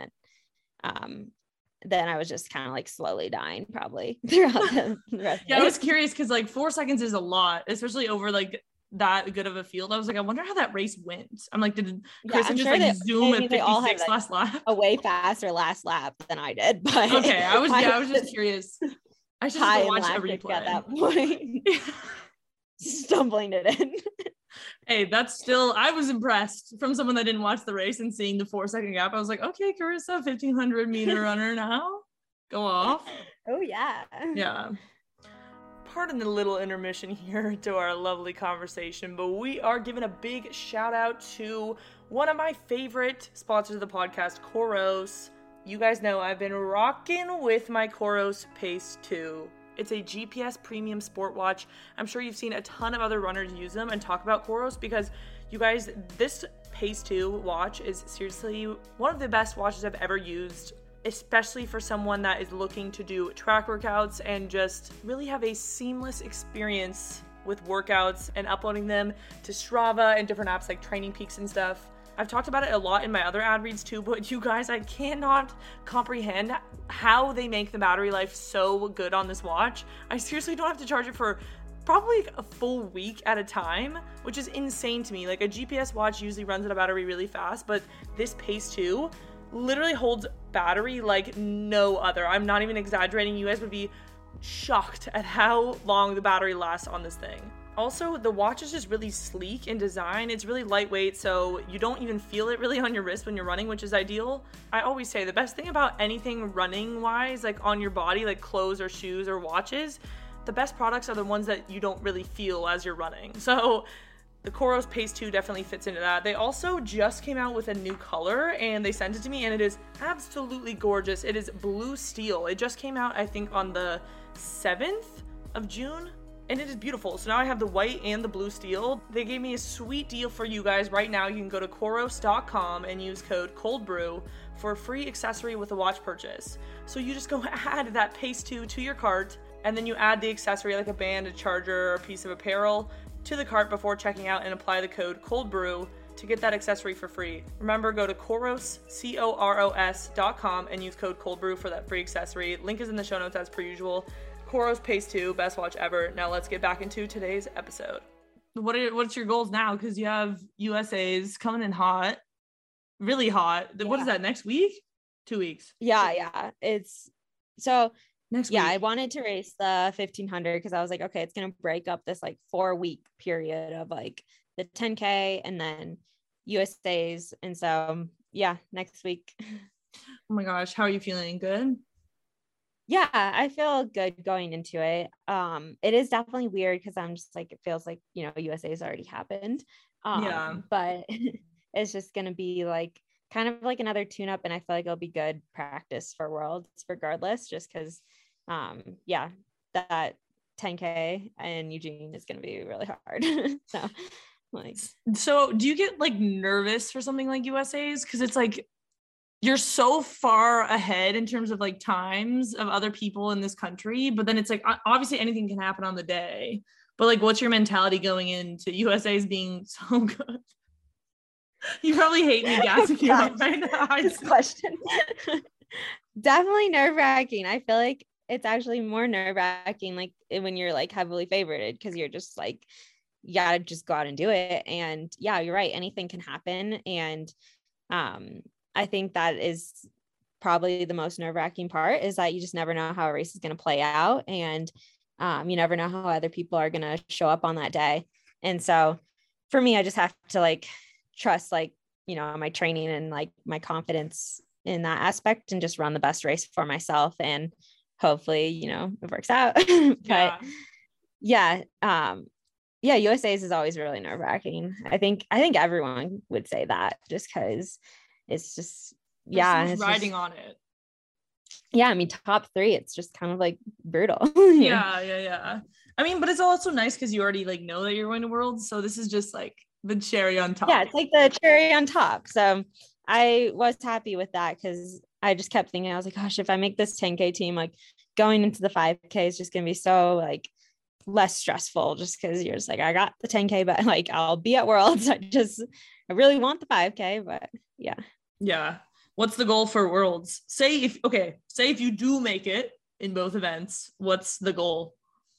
Speaker 2: then I was just kind of like slowly dying probably throughout the rest
Speaker 1: Yeah,
Speaker 2: of
Speaker 1: I
Speaker 2: it.
Speaker 1: was curious because like 4 seconds is a lot, especially over like that good of a field. I was like, I wonder how that race went. I'm like, did Chris
Speaker 2: I'm
Speaker 1: just
Speaker 2: sure
Speaker 1: like zoom at
Speaker 2: they all
Speaker 1: 56
Speaker 2: had, like,
Speaker 1: last lap?
Speaker 2: a way faster last lap than I did, but
Speaker 1: Okay, I was just curious. I should
Speaker 2: high
Speaker 1: just
Speaker 2: in
Speaker 1: watch a
Speaker 2: lactic
Speaker 1: replay
Speaker 2: at that point. Stumbling it in.
Speaker 1: Hey, that's still, I was impressed from someone that didn't watch the race and seeing the 4 second gap. I was like, okay, Carissa, 1500 meter runner now. Go off.
Speaker 2: Oh yeah.
Speaker 1: Yeah. Pardon the little intermission here to our lovely conversation, but we are giving a big shout out to one of my favorite sponsors of the podcast, Coros. You guys know I've been rocking with my Coros Pace 2. It's a GPS premium sport watch. I'm sure you've seen a ton of other runners use them and talk about Coros because you guys, this Pace 2 watch is seriously one of the best watches I've ever used, especially for someone that is looking to do track workouts and just really have a seamless experience with workouts and uploading them to Strava and different apps like Training Peaks and stuff. I've talked about it a lot in my other ad reads too, but you guys, I cannot comprehend how they make the battery life so good on this watch. I seriously don't have to charge it for probably a full week at a time, which is insane to me. Like a GPS watch usually runs out of battery really fast, but this Pace 2 literally holds battery like no other. I'm not even exaggerating. You guys would be shocked at how long the battery lasts on this thing. Also, the watch is just really sleek in design. It's really lightweight, so you don't even feel it really on your wrist when you're running, which is ideal. I always say the best thing about anything running-wise, like on your body, like clothes or shoes or watches, the best products are the ones that you don't really feel as you're running. So the Coros Pace 2 definitely fits into that. They also just came out with a new color, and they sent it to me, and it is absolutely gorgeous. It is blue steel. It just came out, I think, on the 7th of June. And it is beautiful. So now I have the white and the blue steel. They gave me a sweet deal for you guys right now. You can go to Coros.com and use code COLDBREW for a free accessory with a watch purchase. So you just go add that Pace 2 to your cart, and then you add the accessory like a band, a charger, or a piece of apparel to the cart before checking out and apply the code COLDBREW to get that accessory for free. Remember, go to Coros, COROS.com and use code COLDBREW for that free accessory. Link is in the show notes as per usual. Coros Pace 2, best watch ever. Now let's get back into today's episode. What's your goals now? Because you have USA's coming in hot, really hot. Yeah. What is that, next week? 2 weeks.
Speaker 2: Yeah. It's so
Speaker 1: next
Speaker 2: week.
Speaker 1: Week.
Speaker 2: I wanted to race the 1500 because I was like, okay, it's gonna break up this like 4-week period of like the 10K and then USA's, and so yeah, next week.
Speaker 1: Oh my gosh, how are you feeling? Good?
Speaker 2: Yeah, I feel good going into it. It is definitely weird because I'm just like, it feels like, you know, USA's already happened. But it's just gonna be like kind of like another tune-up, and I feel like it'll be good practice for Worlds regardless, just because that 10K in Eugene is gonna be really hard.
Speaker 1: So do you get like nervous for something like USA's? Because it's like you're so far ahead in terms of like times of other people in this country, but then it's like obviously anything can happen on the day, but like what's your mentality going into USA's being so good? You probably hate me gassing you up right now.
Speaker 2: This question. Definitely nerve-wracking. I feel like it's actually more nerve-wracking like when you're like heavily favorited, because you're just like, you gotta just go out and do it. And yeah, you're right, anything can happen. And I think that is probably the most nerve-wracking part, is that you just never know how a race is going to play out. And you never know how other people are going to show up on that day. And so for me, I just have to like trust, like, you know, my training and like my confidence in that aspect, and just run the best race for myself. And hopefully, you know, it works out. But USA's is always really nerve-wracking. I think everyone would say that, just because it's just, it's
Speaker 1: riding on it.
Speaker 2: Yeah, I mean, top 3, it's just kind of like brutal.
Speaker 1: Yeah. I mean, but it's also nice because you already like know that you're going to Worlds, so this is just like the cherry on top.
Speaker 2: Yeah, it's like the cherry on top. So I was happy with that, because I just kept thinking, I was like, gosh, if I make this 10K team, like, going into the 5K is just going to be so like less stressful, just because you're just like, I got the 10K, but like I'll be at Worlds. I really want the 5K, but yeah.
Speaker 1: Yeah. What's the goal for Worlds? Say if you do make it in both events, what's the goal?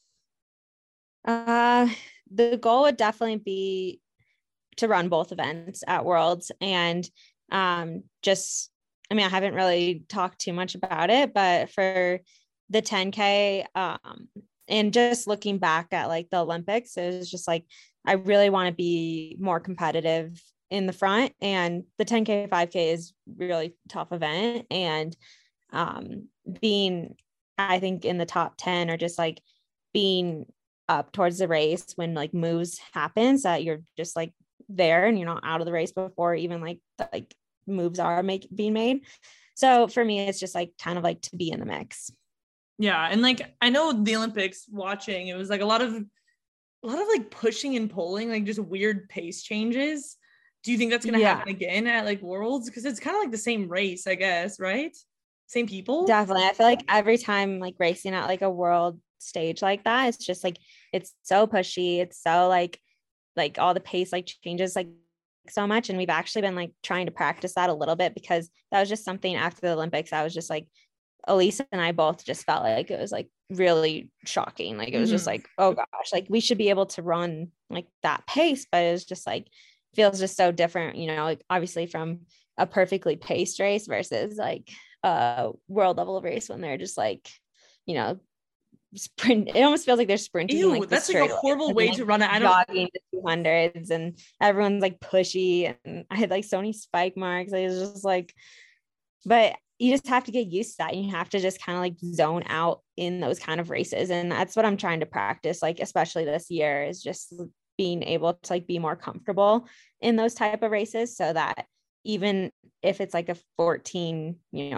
Speaker 2: The goal would definitely be to run both events at Worlds, and I haven't really talked too much about it, but for the 10K, and just looking back at like the Olympics, it was just like, I really want to be more competitive in the front, and the 10K, 5K is really tough event. And being, I think, in the top 10, or just like being up towards the race when like moves happens, that you're just like there and you're not out of the race before even like moves are being made. So for me, it's just like kind of like to be in the mix.
Speaker 1: Yeah. And like, I know the Olympics watching, it was like a lot of like pushing and pulling, like just weird pace changes. Do you think that's going to happen again at like Worlds? Because it's kind of like the same race, I guess, right? Same people?
Speaker 2: Definitely. I feel like every time like racing at like a world stage like that, it's just like, it's so pushy. It's so like all the pace like changes like so much. And we've actually been like trying to practice that a little bit, because that was just something after the Olympics. I was just like, Elise and I both just felt like it was like really shocking. Like it was just like, oh gosh, like we should be able to run like that pace, but it was just like, feels just so different, you know, like obviously from a perfectly paced race versus like a world level race when they're just like, you know, sprint. It almost feels like they're sprinting.
Speaker 1: Ew,
Speaker 2: like
Speaker 1: that's like a horrible way to run it. I don't
Speaker 2: jogging the 200s, and everyone's like pushy, and I had like so many spike marks. I was just like, but you just have to get used to that. You have to just kind of like zone out in those kind of races. And that's what I'm trying to practice, like, especially this year, is just being able to like be more comfortable in those type of races, so that even if it's like a 14,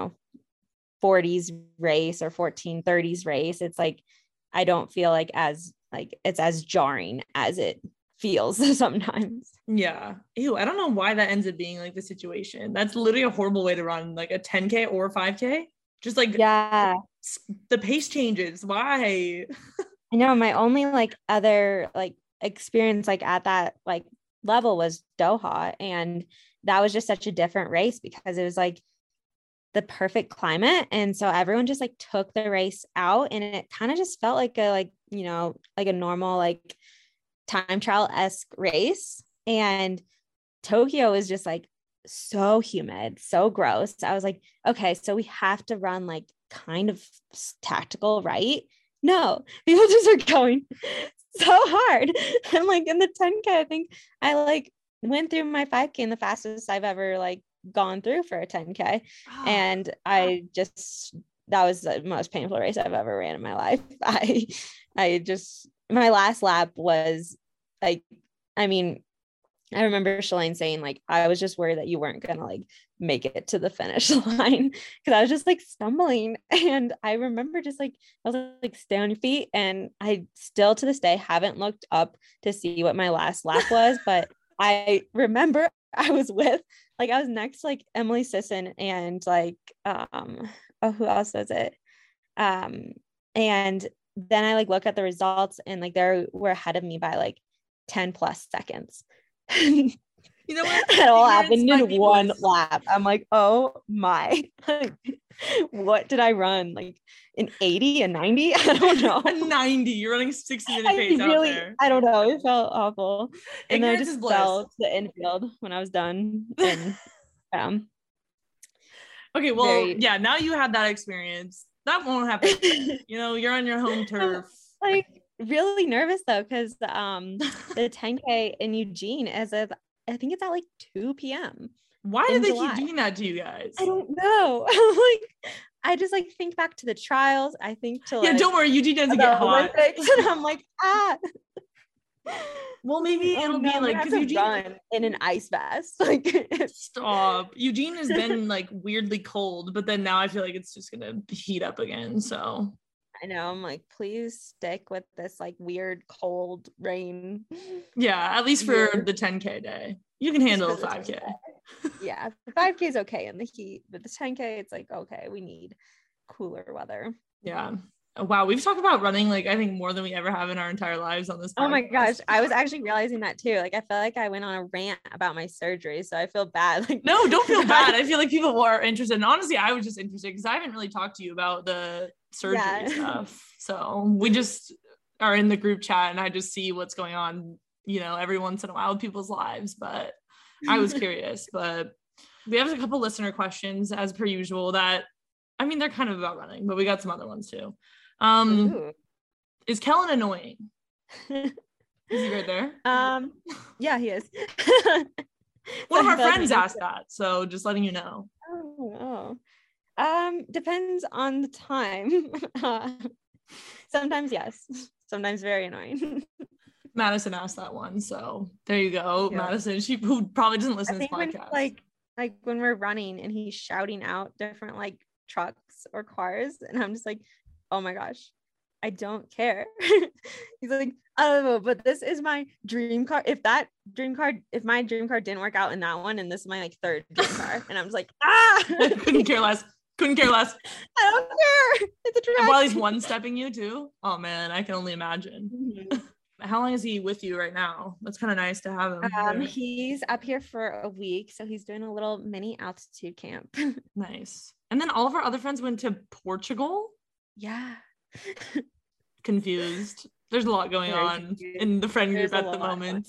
Speaker 2: 40s race or 1430s race, it's like, I don't feel like it's as jarring as it feels sometimes.
Speaker 1: Yeah. Ew, I don't know why that ends up being like the situation. That's literally a horrible way to run like a 10K or 5K. Just like,
Speaker 2: yeah,
Speaker 1: the pace changes. Why?
Speaker 2: I know. My only like other like experience like at that like level was Doha, and that was just such a different race, because it was like the perfect climate, and so everyone just like took the race out, and it kind of just felt like a like a normal like time trial-esque race. And Tokyo is just like so humid, so gross. I was like, okay, so we have to run like kind of tactical, right? No, people just are going so hard. I'm like, in the 10K, I think I like went through my 5K in the fastest I've ever like gone through for a 10K. And that was the most painful race I've ever ran in my life. My last lap was like, I mean, I remember Shalane saying like, I was just worried that you weren't going to like make it to the finish line, because I was just like stumbling. And I remember just like, I was like, stay on your feet. And I still to this day haven't looked up to see what my last lap was, but I remember I was next to like Emily Sisson and like, who else was it? And then I like look at the results, and like they were ahead of me by like 10 plus seconds.
Speaker 1: You know what?
Speaker 2: It all happened in one lap. I'm like, oh my, what did I run? Like an 80, a 90? I don't know.
Speaker 1: A 90. You're running 60-minute pace out there.
Speaker 2: I don't know. It felt awful. And then I just fell to the infield when I was done. And
Speaker 1: okay, well, yeah, now you had that experience. That won't happen. You're on your home turf.
Speaker 2: Like really nervous though, because the 10K in Eugene I think it's at like 2 p.m.
Speaker 1: Why do they keep doing that to you guys?
Speaker 2: I don't know. Like, I just like think back to the trials. I think to like,
Speaker 1: don't worry, Eugene doesn't get hot.
Speaker 2: Olympics, and I'm like,
Speaker 1: well, maybe it'll be like, because Eugene
Speaker 2: run in an ice vest. Like,
Speaker 1: stop. Eugene has been like weirdly cold, but then now I feel like it's just gonna heat up again. So
Speaker 2: I know, I'm like, please stick with this like weird cold rain.
Speaker 1: Yeah, at least for the 10K day. You can handle the 5K.
Speaker 2: Yeah, the 5K is okay in the heat, but the 10K, it's like, okay, we need cooler weather.
Speaker 1: Yeah. Wow, we've talked about running like I think more than we ever have in our entire lives on this podcast.
Speaker 2: Oh my gosh, I was actually realizing that too. Like I feel like I went on a rant about my surgery, so I feel bad. Like
Speaker 1: no, don't feel bad. I feel like people are interested. And honestly, I was just interested because I haven't really talked to you about the surgery stuff. So we just are in the group chat and I just see what's going on, every once in a while with people's lives. But I was curious. But we have a couple listener questions as per usual that, I mean, they're kind of about running, but we got some other ones too. Is Kellen annoying? Is he right there?
Speaker 2: Yeah, he is.
Speaker 1: One of our friends asked that, so just letting you know.
Speaker 2: Depends on the time. Sometimes yes, sometimes very annoying.
Speaker 1: Madison asked that one, so there you go. Yeah. Madison, who probably doesn't listen to this podcast.
Speaker 2: Like when we're running and he's shouting out different like trucks or cars, and I'm just like, oh my gosh, I don't care. He's like, oh, but this is my dream car. If my dream car didn't work out in that one, and this is my like third dream car, and I'm just like,
Speaker 1: couldn't care less. I don't
Speaker 2: care. It's a track.
Speaker 1: And while he's one-stepping you too. Oh man, I can only imagine. Mm-hmm. How long is he with you right now? That's kind of nice to have him.
Speaker 2: He's up here for a week, so he's doing a little mini altitude camp.
Speaker 1: Nice. And then all of our other friends went to Portugal.
Speaker 2: Yeah.
Speaker 1: Confused. There's a lot going on in the friend group at the moment.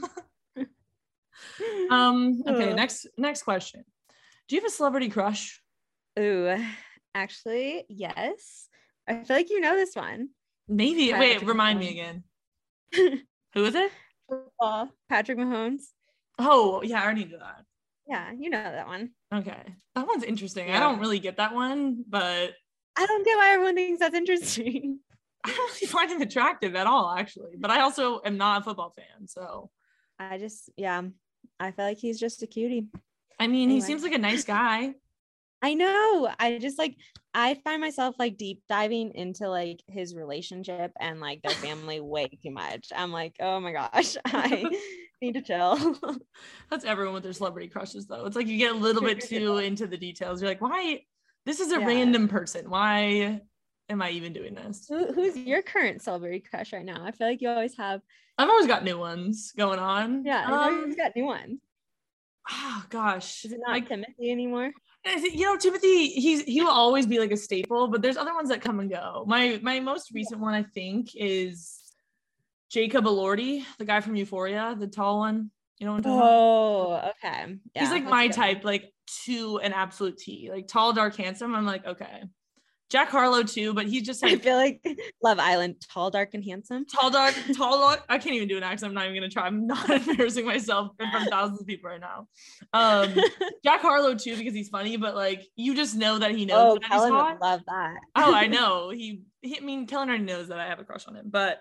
Speaker 1: Okay, next question. Do you have a celebrity crush?
Speaker 2: Ooh, actually, yes. I feel like you know this one.
Speaker 1: Maybe. Wait, remind me again. Who is it?
Speaker 2: Patrick Mahomes.
Speaker 1: Oh, yeah, I already knew that.
Speaker 2: Yeah, you know that one.
Speaker 1: Okay. That one's interesting. Yeah. I don't really get that one, but
Speaker 2: I don't get why everyone thinks that's interesting.
Speaker 1: I don't really find him attractive at all, actually. But I also am not a football fan, so
Speaker 2: I feel like he's just a cutie.
Speaker 1: I mean, anyway. He seems like a nice guy.
Speaker 2: I know. I find myself like deep diving into like his relationship and like their family way too much. I'm like, oh my gosh, I need to chill.
Speaker 1: That's everyone with their celebrity crushes though. It's like you get a little bit too into the details. You're like, why? This is a random person. Why am I even doing this?
Speaker 2: Who's your current celebrity crush right now? I feel like you always have.
Speaker 1: I've always got new ones going on.
Speaker 2: Yeah, I know you've got new ones.
Speaker 1: Oh gosh.
Speaker 2: Is it not Timothy anymore?
Speaker 1: Timothy, he will always be like a staple, but there's other ones that come and go. My most recent one, I think, is Jacob Elordi, the guy from Euphoria, the tall one. You know what I'm talking about?
Speaker 2: Okay.
Speaker 1: Yeah, he's like my type, like to an absolute T. Like tall, dark, handsome. I'm like, okay. Jack Harlow too, but he's just like,
Speaker 2: I feel like Love Island, tall, dark, and handsome.
Speaker 1: Tall, dark. I can't even do an accent. I'm not even gonna try. I'm not embarrassing myself in front of thousands of people right now. Jack Harlow too, because he's funny, but like you just know that he knows that
Speaker 2: Kellen
Speaker 1: he's hot.
Speaker 2: Would love that.
Speaker 1: Oh, I know. I mean, Kellen already knows that I have a crush on him, but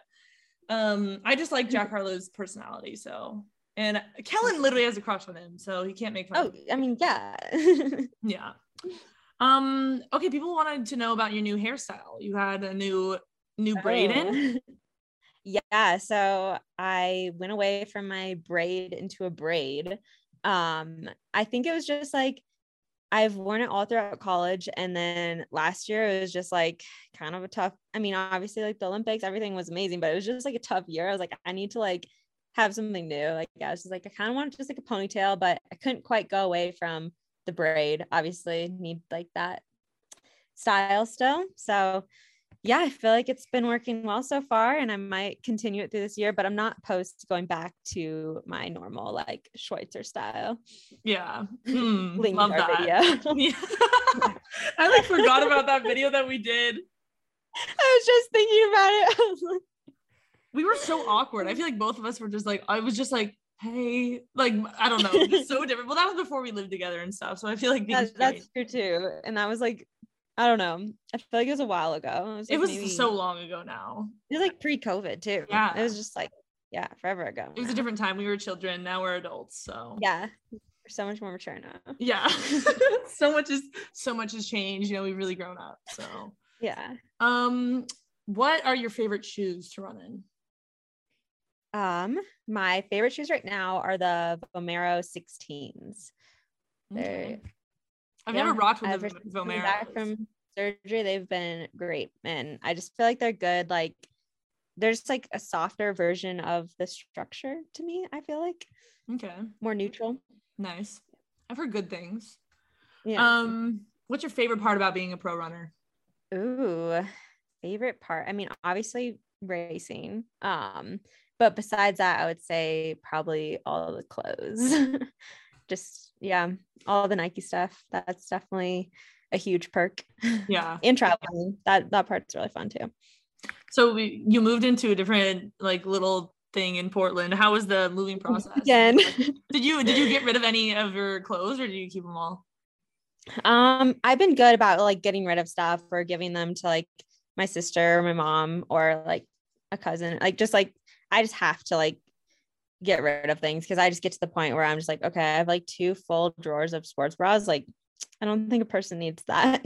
Speaker 1: I just like Jack Harlow's personality. So, and Kellen literally has a crush on him, so he can't make fun of him.
Speaker 2: I mean, yeah.
Speaker 1: Yeah. Okay, people wanted to know about your new hairstyle. You had a new braid in.
Speaker 2: Yeah, so I went away from my braid into a braid. I think it was just like I've worn it all throughout college, and then last year it was just like kind of a tough, I mean, obviously like the Olympics, everything was amazing, but it was just like a tough year. I was like, I need to like have something new. Like I was just like, I kind of wanted just like a ponytail, but I couldn't quite go away from the braid. Obviously need like that style still. So yeah, I feel like it's been working well so far, and I might continue it through this year, but I'm not opposed to going back to my normal like Schweitzer style.
Speaker 1: Yeah. Love that. Video. Yeah. I like forgot about that video that we did.
Speaker 2: I was just thinking about it.
Speaker 1: We were so awkward. I feel like both of us were just like, I was just like, hey, like, I don't know, it's so different. Well, that was before we lived together and stuff, so I feel like
Speaker 2: that's true too. And that was like, I don't know, I feel like it was a while ago.
Speaker 1: It was so long ago now.
Speaker 2: It was like pre-COVID too.
Speaker 1: Yeah,
Speaker 2: it was just like, yeah, forever ago.
Speaker 1: It was a different time. We were children, now we're adults. So
Speaker 2: yeah, we're so much more mature now.
Speaker 1: Yeah. so much has changed, you know, we've really grown up. So
Speaker 2: yeah.
Speaker 1: What are your favorite shoes to run in?
Speaker 2: My favorite shoes right now are the Vomero 16s.
Speaker 1: Okay. I've never rocked with the Vomero.
Speaker 2: Back from surgery, they've been great. And I just feel like they're good. Like there's like a softer version of the structure to me, I feel like.
Speaker 1: Okay.
Speaker 2: More neutral.
Speaker 1: Nice. I've heard good things.
Speaker 2: Yeah.
Speaker 1: What's your favorite part about being a pro runner?
Speaker 2: Ooh, favorite part. I mean, obviously racing. But besides that, I would say probably all the clothes. Just yeah, all the Nike stuff. That's definitely a huge perk.
Speaker 1: Yeah.
Speaker 2: And traveling. That part's really fun too.
Speaker 1: So you moved into a different like little thing in Portland. How was the moving process?
Speaker 2: Again.
Speaker 1: Did you get rid of any of your clothes or did you keep them all?
Speaker 2: I've been good about like getting rid of stuff or giving them to like my sister or my mom or like a cousin. Like just like I just have to like get rid of things because I just get to the point where I'm just like, okay, I have like 2 full drawers of sports bras. Like I don't think a person needs that.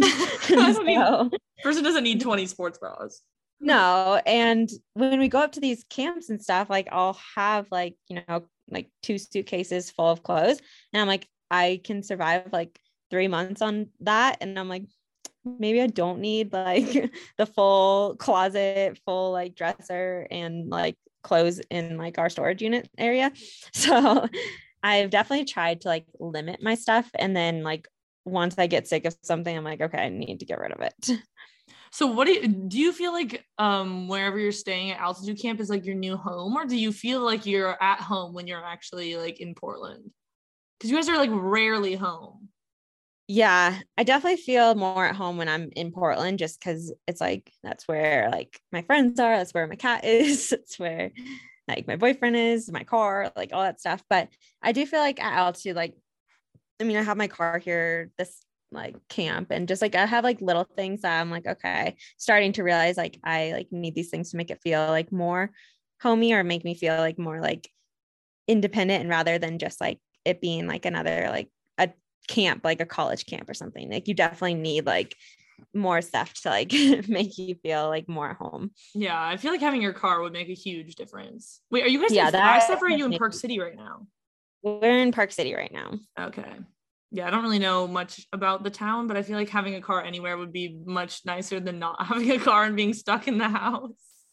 Speaker 1: Person doesn't need 20 sports bras.
Speaker 2: No. And when we go up to these camps and stuff, like I'll have like, like 2 suitcases full of clothes. And I'm like, I can survive like 3 months on that. And I'm like, maybe I don't need like the full closet, full like dresser and like clothes in like our storage unit area. So I've definitely tried to like limit my stuff. And then like once I get sick of something, I'm like, okay, I need to get rid of it.
Speaker 1: So what do you feel like wherever you're staying at altitude camp is like your new home, or do you feel like you're at home when you're actually like in Portland? Because you guys are like rarely home.
Speaker 2: Yeah, I definitely feel more at home when I'm in Portland just because it's like that's where like my friends are, that's where my cat is, it's where like my boyfriend is, my car, like all that stuff. But I do feel like at altitude, like I mean, I have my car here, this like camp, and just like I have like little things that I'm like, okay, starting to realize like I like need these things to make it feel like more homey or make me feel like more like independent, and rather than just like it being like another like a camp, like a college camp or something. Like you definitely need like more stuff to like make you feel like more at home.
Speaker 1: Yeah, I feel like having your car would make a huge difference. Wait, are you guys in Flagstaff or are you in Park City right now?
Speaker 2: We're in Park City right now.
Speaker 1: Okay. Yeah, I don't really know much about the town, but I feel like having a car anywhere would be much nicer than not having a car and being stuck in the house.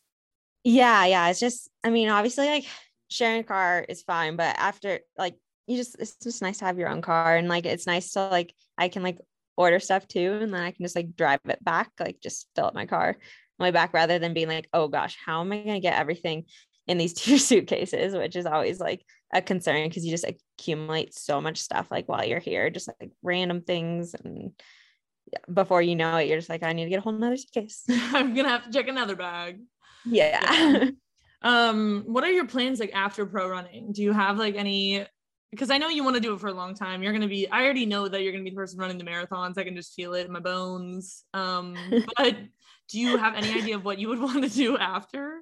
Speaker 2: Yeah. It's just, I mean, obviously like sharing a car is fine, but after like it's just nice to have your own car, and like it's nice to like I can like order stuff too, and then I can just like drive it back, like just fill up my car on my back, rather than being like, oh gosh, how am I gonna get everything in these 2 suitcases, which is always like a concern because you just accumulate so much stuff like while you're here, just like random things, and before you know it, you're just like, I need to get a whole nother suitcase.
Speaker 1: I'm gonna have to check another bag.
Speaker 2: Yeah.
Speaker 1: What are your plans like after pro running? Do you have like any, because I know you want to do it for a long time. I already know that you're going to be the person running the marathons. I can just feel it in my bones. But do you have any idea of what you would want to do after?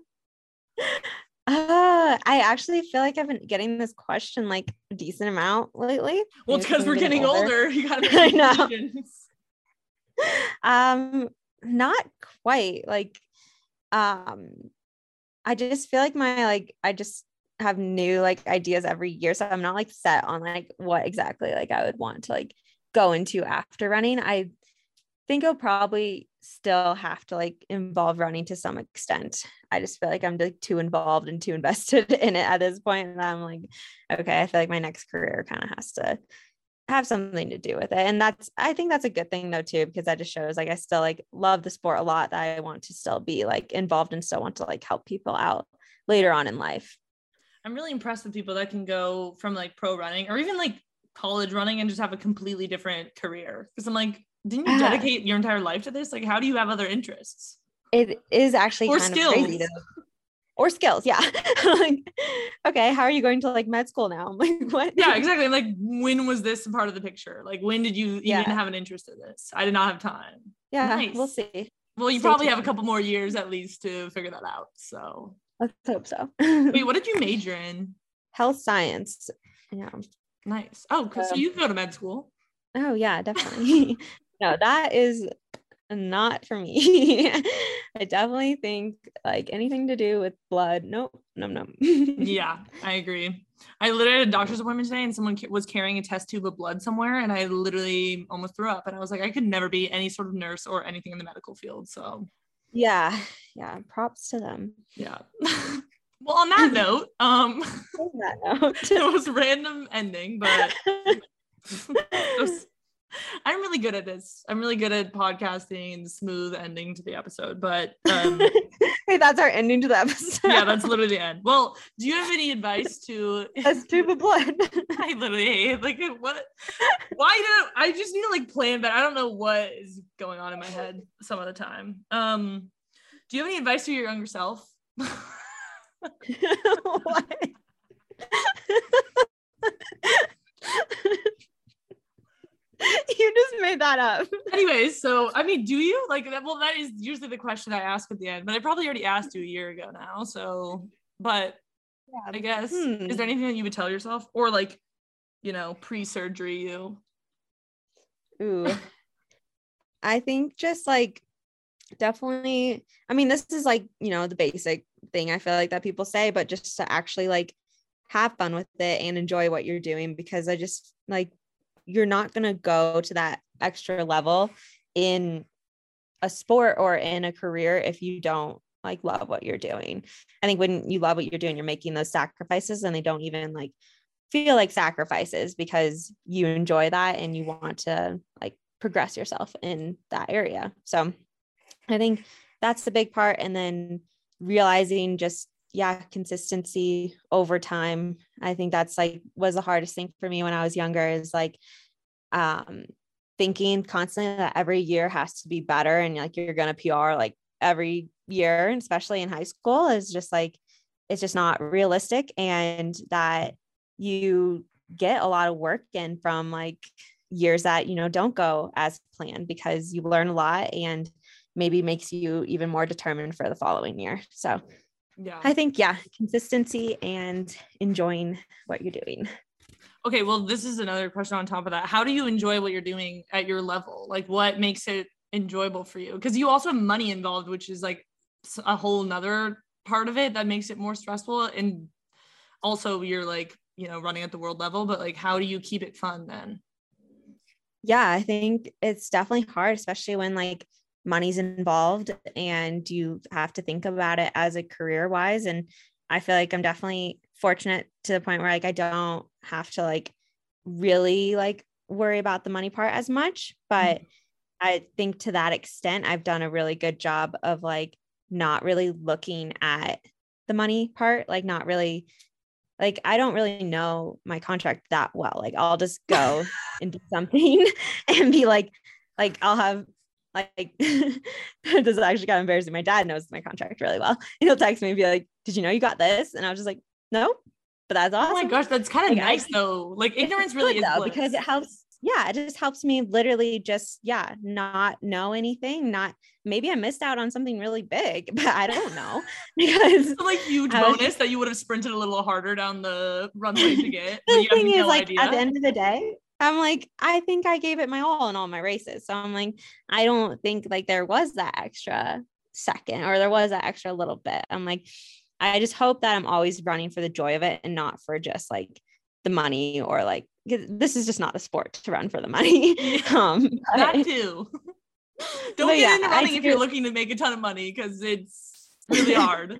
Speaker 2: I actually feel like I've been getting this question like a decent amount lately.
Speaker 1: Well, it's because we're getting older. You gotta make decisions.
Speaker 2: Not quite. Like, I just feel like I just have new like ideas every year, so I'm not like set on like what exactly like I would want to like go into after running. I think I'll probably still have to like involve running to some extent. I just feel like I'm like too involved and too invested in it at this point, and I'm like, okay, I feel like my next career kind of has to have something to do with it. And I think that's a good thing though too, because that just shows like I still like love the sport a lot, that I want to still be like involved and still want to like help people out later on in life.
Speaker 1: I'm really impressed with people that can go from like pro running or even like college running and just have a completely different career. Because I'm like, didn't you dedicate your entire life to this? Like, how do you have other interests?
Speaker 2: It is actually
Speaker 1: or
Speaker 2: kind
Speaker 1: skills.
Speaker 2: of crazy or skills. Yeah. Like, okay, how are you going to like med school now? I'm like, what?
Speaker 1: Yeah, exactly. I'm like, when was this part of the picture? Like, when did you even have an interest in this? I did not have time.
Speaker 2: Yeah,
Speaker 1: nice.
Speaker 2: We'll see.
Speaker 1: Well, you probably have a couple more years at least to figure that out. So
Speaker 2: let's hope so.
Speaker 1: Wait, what did you major in?
Speaker 2: Health science. Yeah.
Speaker 1: Nice. Oh, so you can go to med school.
Speaker 2: Oh yeah, definitely. No, that is not for me. I definitely think like anything to do with blood, nope, no.
Speaker 1: Yeah, I agree. I literally had a doctor's appointment today and someone was carrying a test tube of blood somewhere and I literally almost threw up, and I was like, I could never be any sort of nurse or anything in the medical field. So
Speaker 2: yeah, props to them.
Speaker 1: Yeah. Well, on that note, it was random ending, but I'm really good at this. I'm really good at podcasting and smooth ending to the episode, but
Speaker 2: hey, that's our ending to the episode.
Speaker 1: Yeah, that's literally the end. Well, do you have any advice to
Speaker 2: test tube of blood?
Speaker 1: I literally hate like what why do I just need to like plan, but I don't know what is going on in my head some of the time. Do you have any advice to your younger self?
Speaker 2: What? You just made that up.
Speaker 1: Anyways, so I mean, do you like that? Well, that is usually the question I ask at the end, but I probably already asked you a year ago now. So, but yeah, I guess, is there anything that you would tell yourself, or like, you know, pre-surgery you?
Speaker 2: Ooh, I think just like definitely, I mean, this is like, you know, the basic thing I feel like that people say, but just to actually like have fun with it and enjoy what you're doing, because I just like, you're not going to go to that extra level in a sport or in a career if you don't like love what you're doing. I think when you love what you're doing, you're making those sacrifices and they don't even like feel like sacrifices because you enjoy that and you want to like progress yourself in that area. So I think that's the big part. And then realizing just, consistency over time. I think that's like was the hardest thing for me when I was younger, is like thinking constantly that every year has to be better and like you're going to PR like every year, and especially in high school, is just like it's just not realistic, and that you get a lot of work in from like years that, you know, don't go as planned, because you learn a lot and maybe makes you even more determined for the following year. So yeah, I think, consistency and enjoying what you're doing.
Speaker 1: Okay, well, this is another question on top of that. How do you enjoy what you're doing at your level? Like, what makes it enjoyable for you? Because you also have money involved, which is like a whole nother part of it that makes it more stressful. And also you're like, you know, running at the world level, but like, how do you keep it fun then?
Speaker 2: Yeah, I think it's definitely hard, especially when like money's involved and you have to think about it as a career wise. And I feel like I'm definitely fortunate to the point where like I don't have to like really like worry about the money part as much, but I think to that extent I've done a really good job of like not really looking at the money part, like not really, like I don't really know my contract that well. Like I'll just go and do something and be like I'll have like this is actually kind of embarrassing. My dad knows my contract really well. And he'll text me and be like, did you know you got this? And I was just like, no, but that's awesome.
Speaker 1: Oh my gosh, that's kind of like, nice though. Like ignorance really is
Speaker 2: though, because it helps. Yeah, it just helps me literally just, not know anything. Not, maybe I missed out on something really big, but I don't know. Because
Speaker 1: it's like huge bonus that you would have sprinted a little harder down the runway to get.
Speaker 2: The thing is, like, at the end of the day, I'm like, I think I gave it my all in all my races. So I'm like, I don't think like there was that extra second or there was that extra little bit. I'm like, I just hope that I'm always running for the joy of it and not for just like the money, or like, this is just not a sport to run for the money.
Speaker 1: That too. Don't get into running if you're looking to make a ton of money, because it's really hard.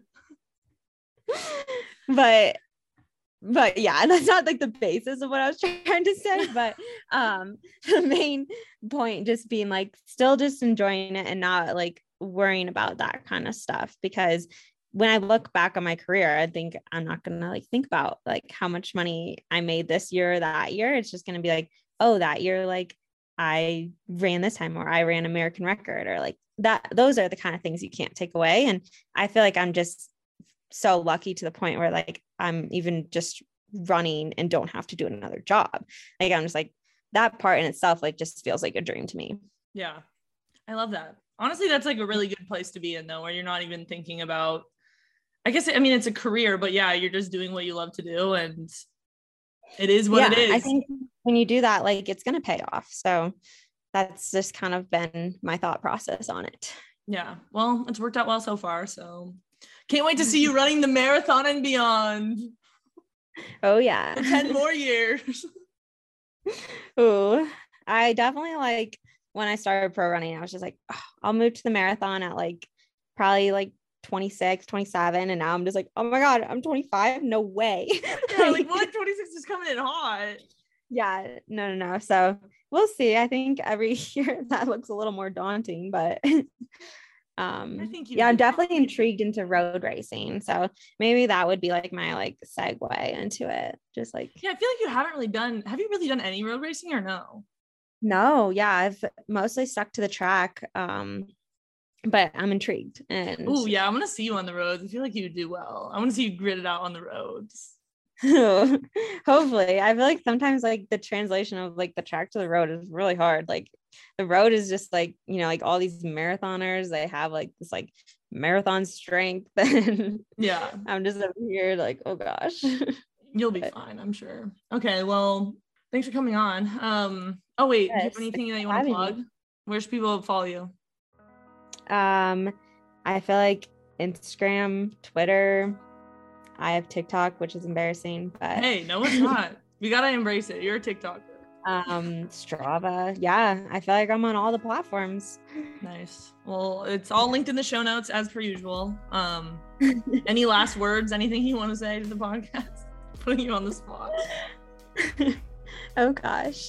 Speaker 2: But yeah, that's not like the basis of what I was trying to say, but the main point just being like still just enjoying it and not like worrying about that kind of stuff, because when I look back on my career, I think I'm not going to like think about like how much money I made this year or that year. It's just going to be like, oh, that year, like I ran this time, or I ran American record, or like that. Those are the kind of things you can't take away. And I feel like I'm just so lucky to the point where like I'm even just running and don't have to do another job. Like I'm just like, that part in itself like just feels like a dream to me.
Speaker 1: Yeah, I love that. Honestly, that's like a really good place to be in though, where you're not even thinking about, I guess, I mean, it's a career, but yeah, you're just doing what you love to do and it is what it is.
Speaker 2: I think when you do that, like it's going to pay off. So that's just kind of been my thought process on it.
Speaker 1: Yeah. Well, it's worked out well so far. So can't wait to see you running the marathon and beyond.
Speaker 2: Oh yeah.
Speaker 1: For 10 more years.
Speaker 2: Ooh, I definitely like when I started pro running, I was just like, oh, I'll move to the marathon at like probably like 26, 27. And now I'm just like, oh my God, I'm 25. No way.
Speaker 1: Yeah, like what? 26 is coming in hot.
Speaker 2: Yeah, no. So we'll see. I think every year that looks a little more daunting, but I think I'm definitely intrigued into road racing. So maybe that would be like my like segue into it. Just like,
Speaker 1: yeah, I feel like have you really done any road racing or no?
Speaker 2: No, yeah, I've mostly stuck to the track. But I'm intrigued. And
Speaker 1: oh yeah, I'm gonna see you on the roads. I feel like you would do well. I want to see you grit it out on the roads.
Speaker 2: Hopefully. I feel like sometimes like the translation of like the track to the road is really hard. Like the road is just like, you know, like all these marathoners, they have like this like marathon strength. And
Speaker 1: yeah,
Speaker 2: I'm just over here like, oh gosh.
Speaker 1: You'll be fine, I'm sure. Okay, well, thanks for coming on. Oh wait, do you have anything that you want to plug? Where should people follow you?
Speaker 2: I feel like Instagram, Twitter. I have TikTok, which is embarrassing, but
Speaker 1: hey, no, it's not. You gotta embrace it. You're a TikToker.
Speaker 2: Strava. Yeah, I feel like I'm on all the platforms.
Speaker 1: Nice. Well, it's all linked in the show notes as per usual. Any last words? Anything you want to say to the podcast? Putting you on the spot.
Speaker 2: Oh gosh.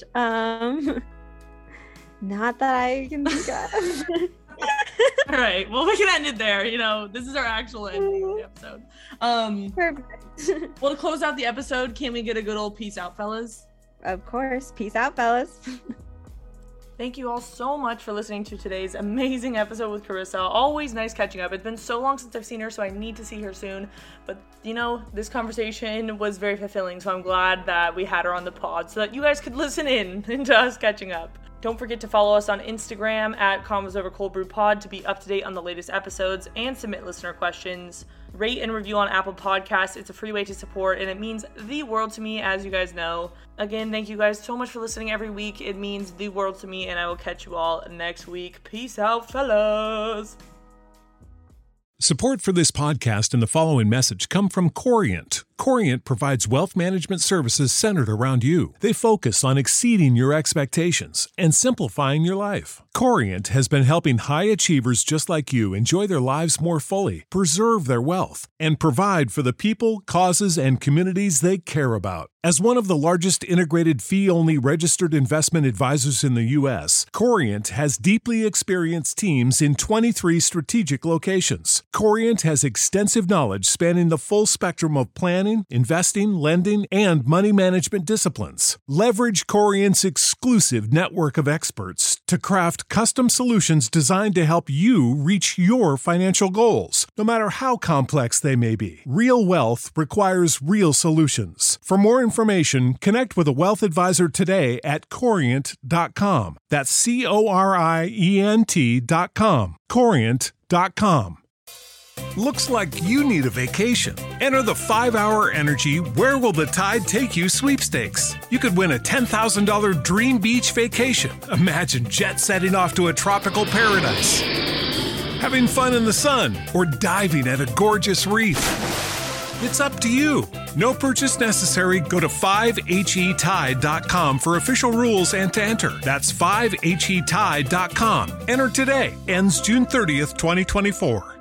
Speaker 2: Not that I can think of.
Speaker 1: All right, well, we can end it there. You know, this is our actual ending of the episode.
Speaker 2: Perfect.
Speaker 1: Well, to close out the episode, can we get a good old peace out, fellas?
Speaker 2: Of course. Peace out, fellas.
Speaker 1: Thank you all so much for listening to today's amazing episode with Carissa. Always nice catching up. It's been so long since I've seen her, so I need to see her soon. But, you know, this conversation was very fulfilling, so I'm glad that we had her on the pod so that you guys could listen in into us catching up. Don't forget to follow us on Instagram at Convos Over Cold Brew Pod to be up to date on the latest episodes and submit listener questions. Rate and review on Apple Podcasts. It's a free way to support, and it means the world to me, as you guys know. Again, thank you guys so much for listening every week. It means the world to me, and I will catch you all next week. Peace out, fellas.
Speaker 3: Support for this podcast and the following message come from Corient. Corient provides wealth management services centered around you. They focus on exceeding your expectations and simplifying your life. Corient has been helping high achievers just like you enjoy their lives more fully, preserve their wealth, and provide for the people, causes, and communities they care about. As one of the largest integrated fee-only registered investment advisors in the U.S., Corient has deeply experienced teams in 23 strategic locations. Corient has extensive knowledge spanning the full spectrum of planning, investing, lending, and money management disciplines. Leverage Corient's exclusive network of experts to craft custom solutions designed to help you reach your financial goals, no matter how complex they may be. Real wealth requires real solutions. For more information, connect with a wealth advisor today at Corient.com. That's Corient.com. Corient.com. Looks like you need a vacation. Enter the 5-Hour Energy Where Will the Tide Take You sweepstakes. You could win a $10,000 dream beach vacation. Imagine jet setting off to a tropical paradise, having fun in the sun, or diving at a gorgeous reef. It's up to you. No purchase necessary. Go to 5HETide.com for official rules and to enter. That's 5HETide.com. Enter today. Ends June 30th, 2024.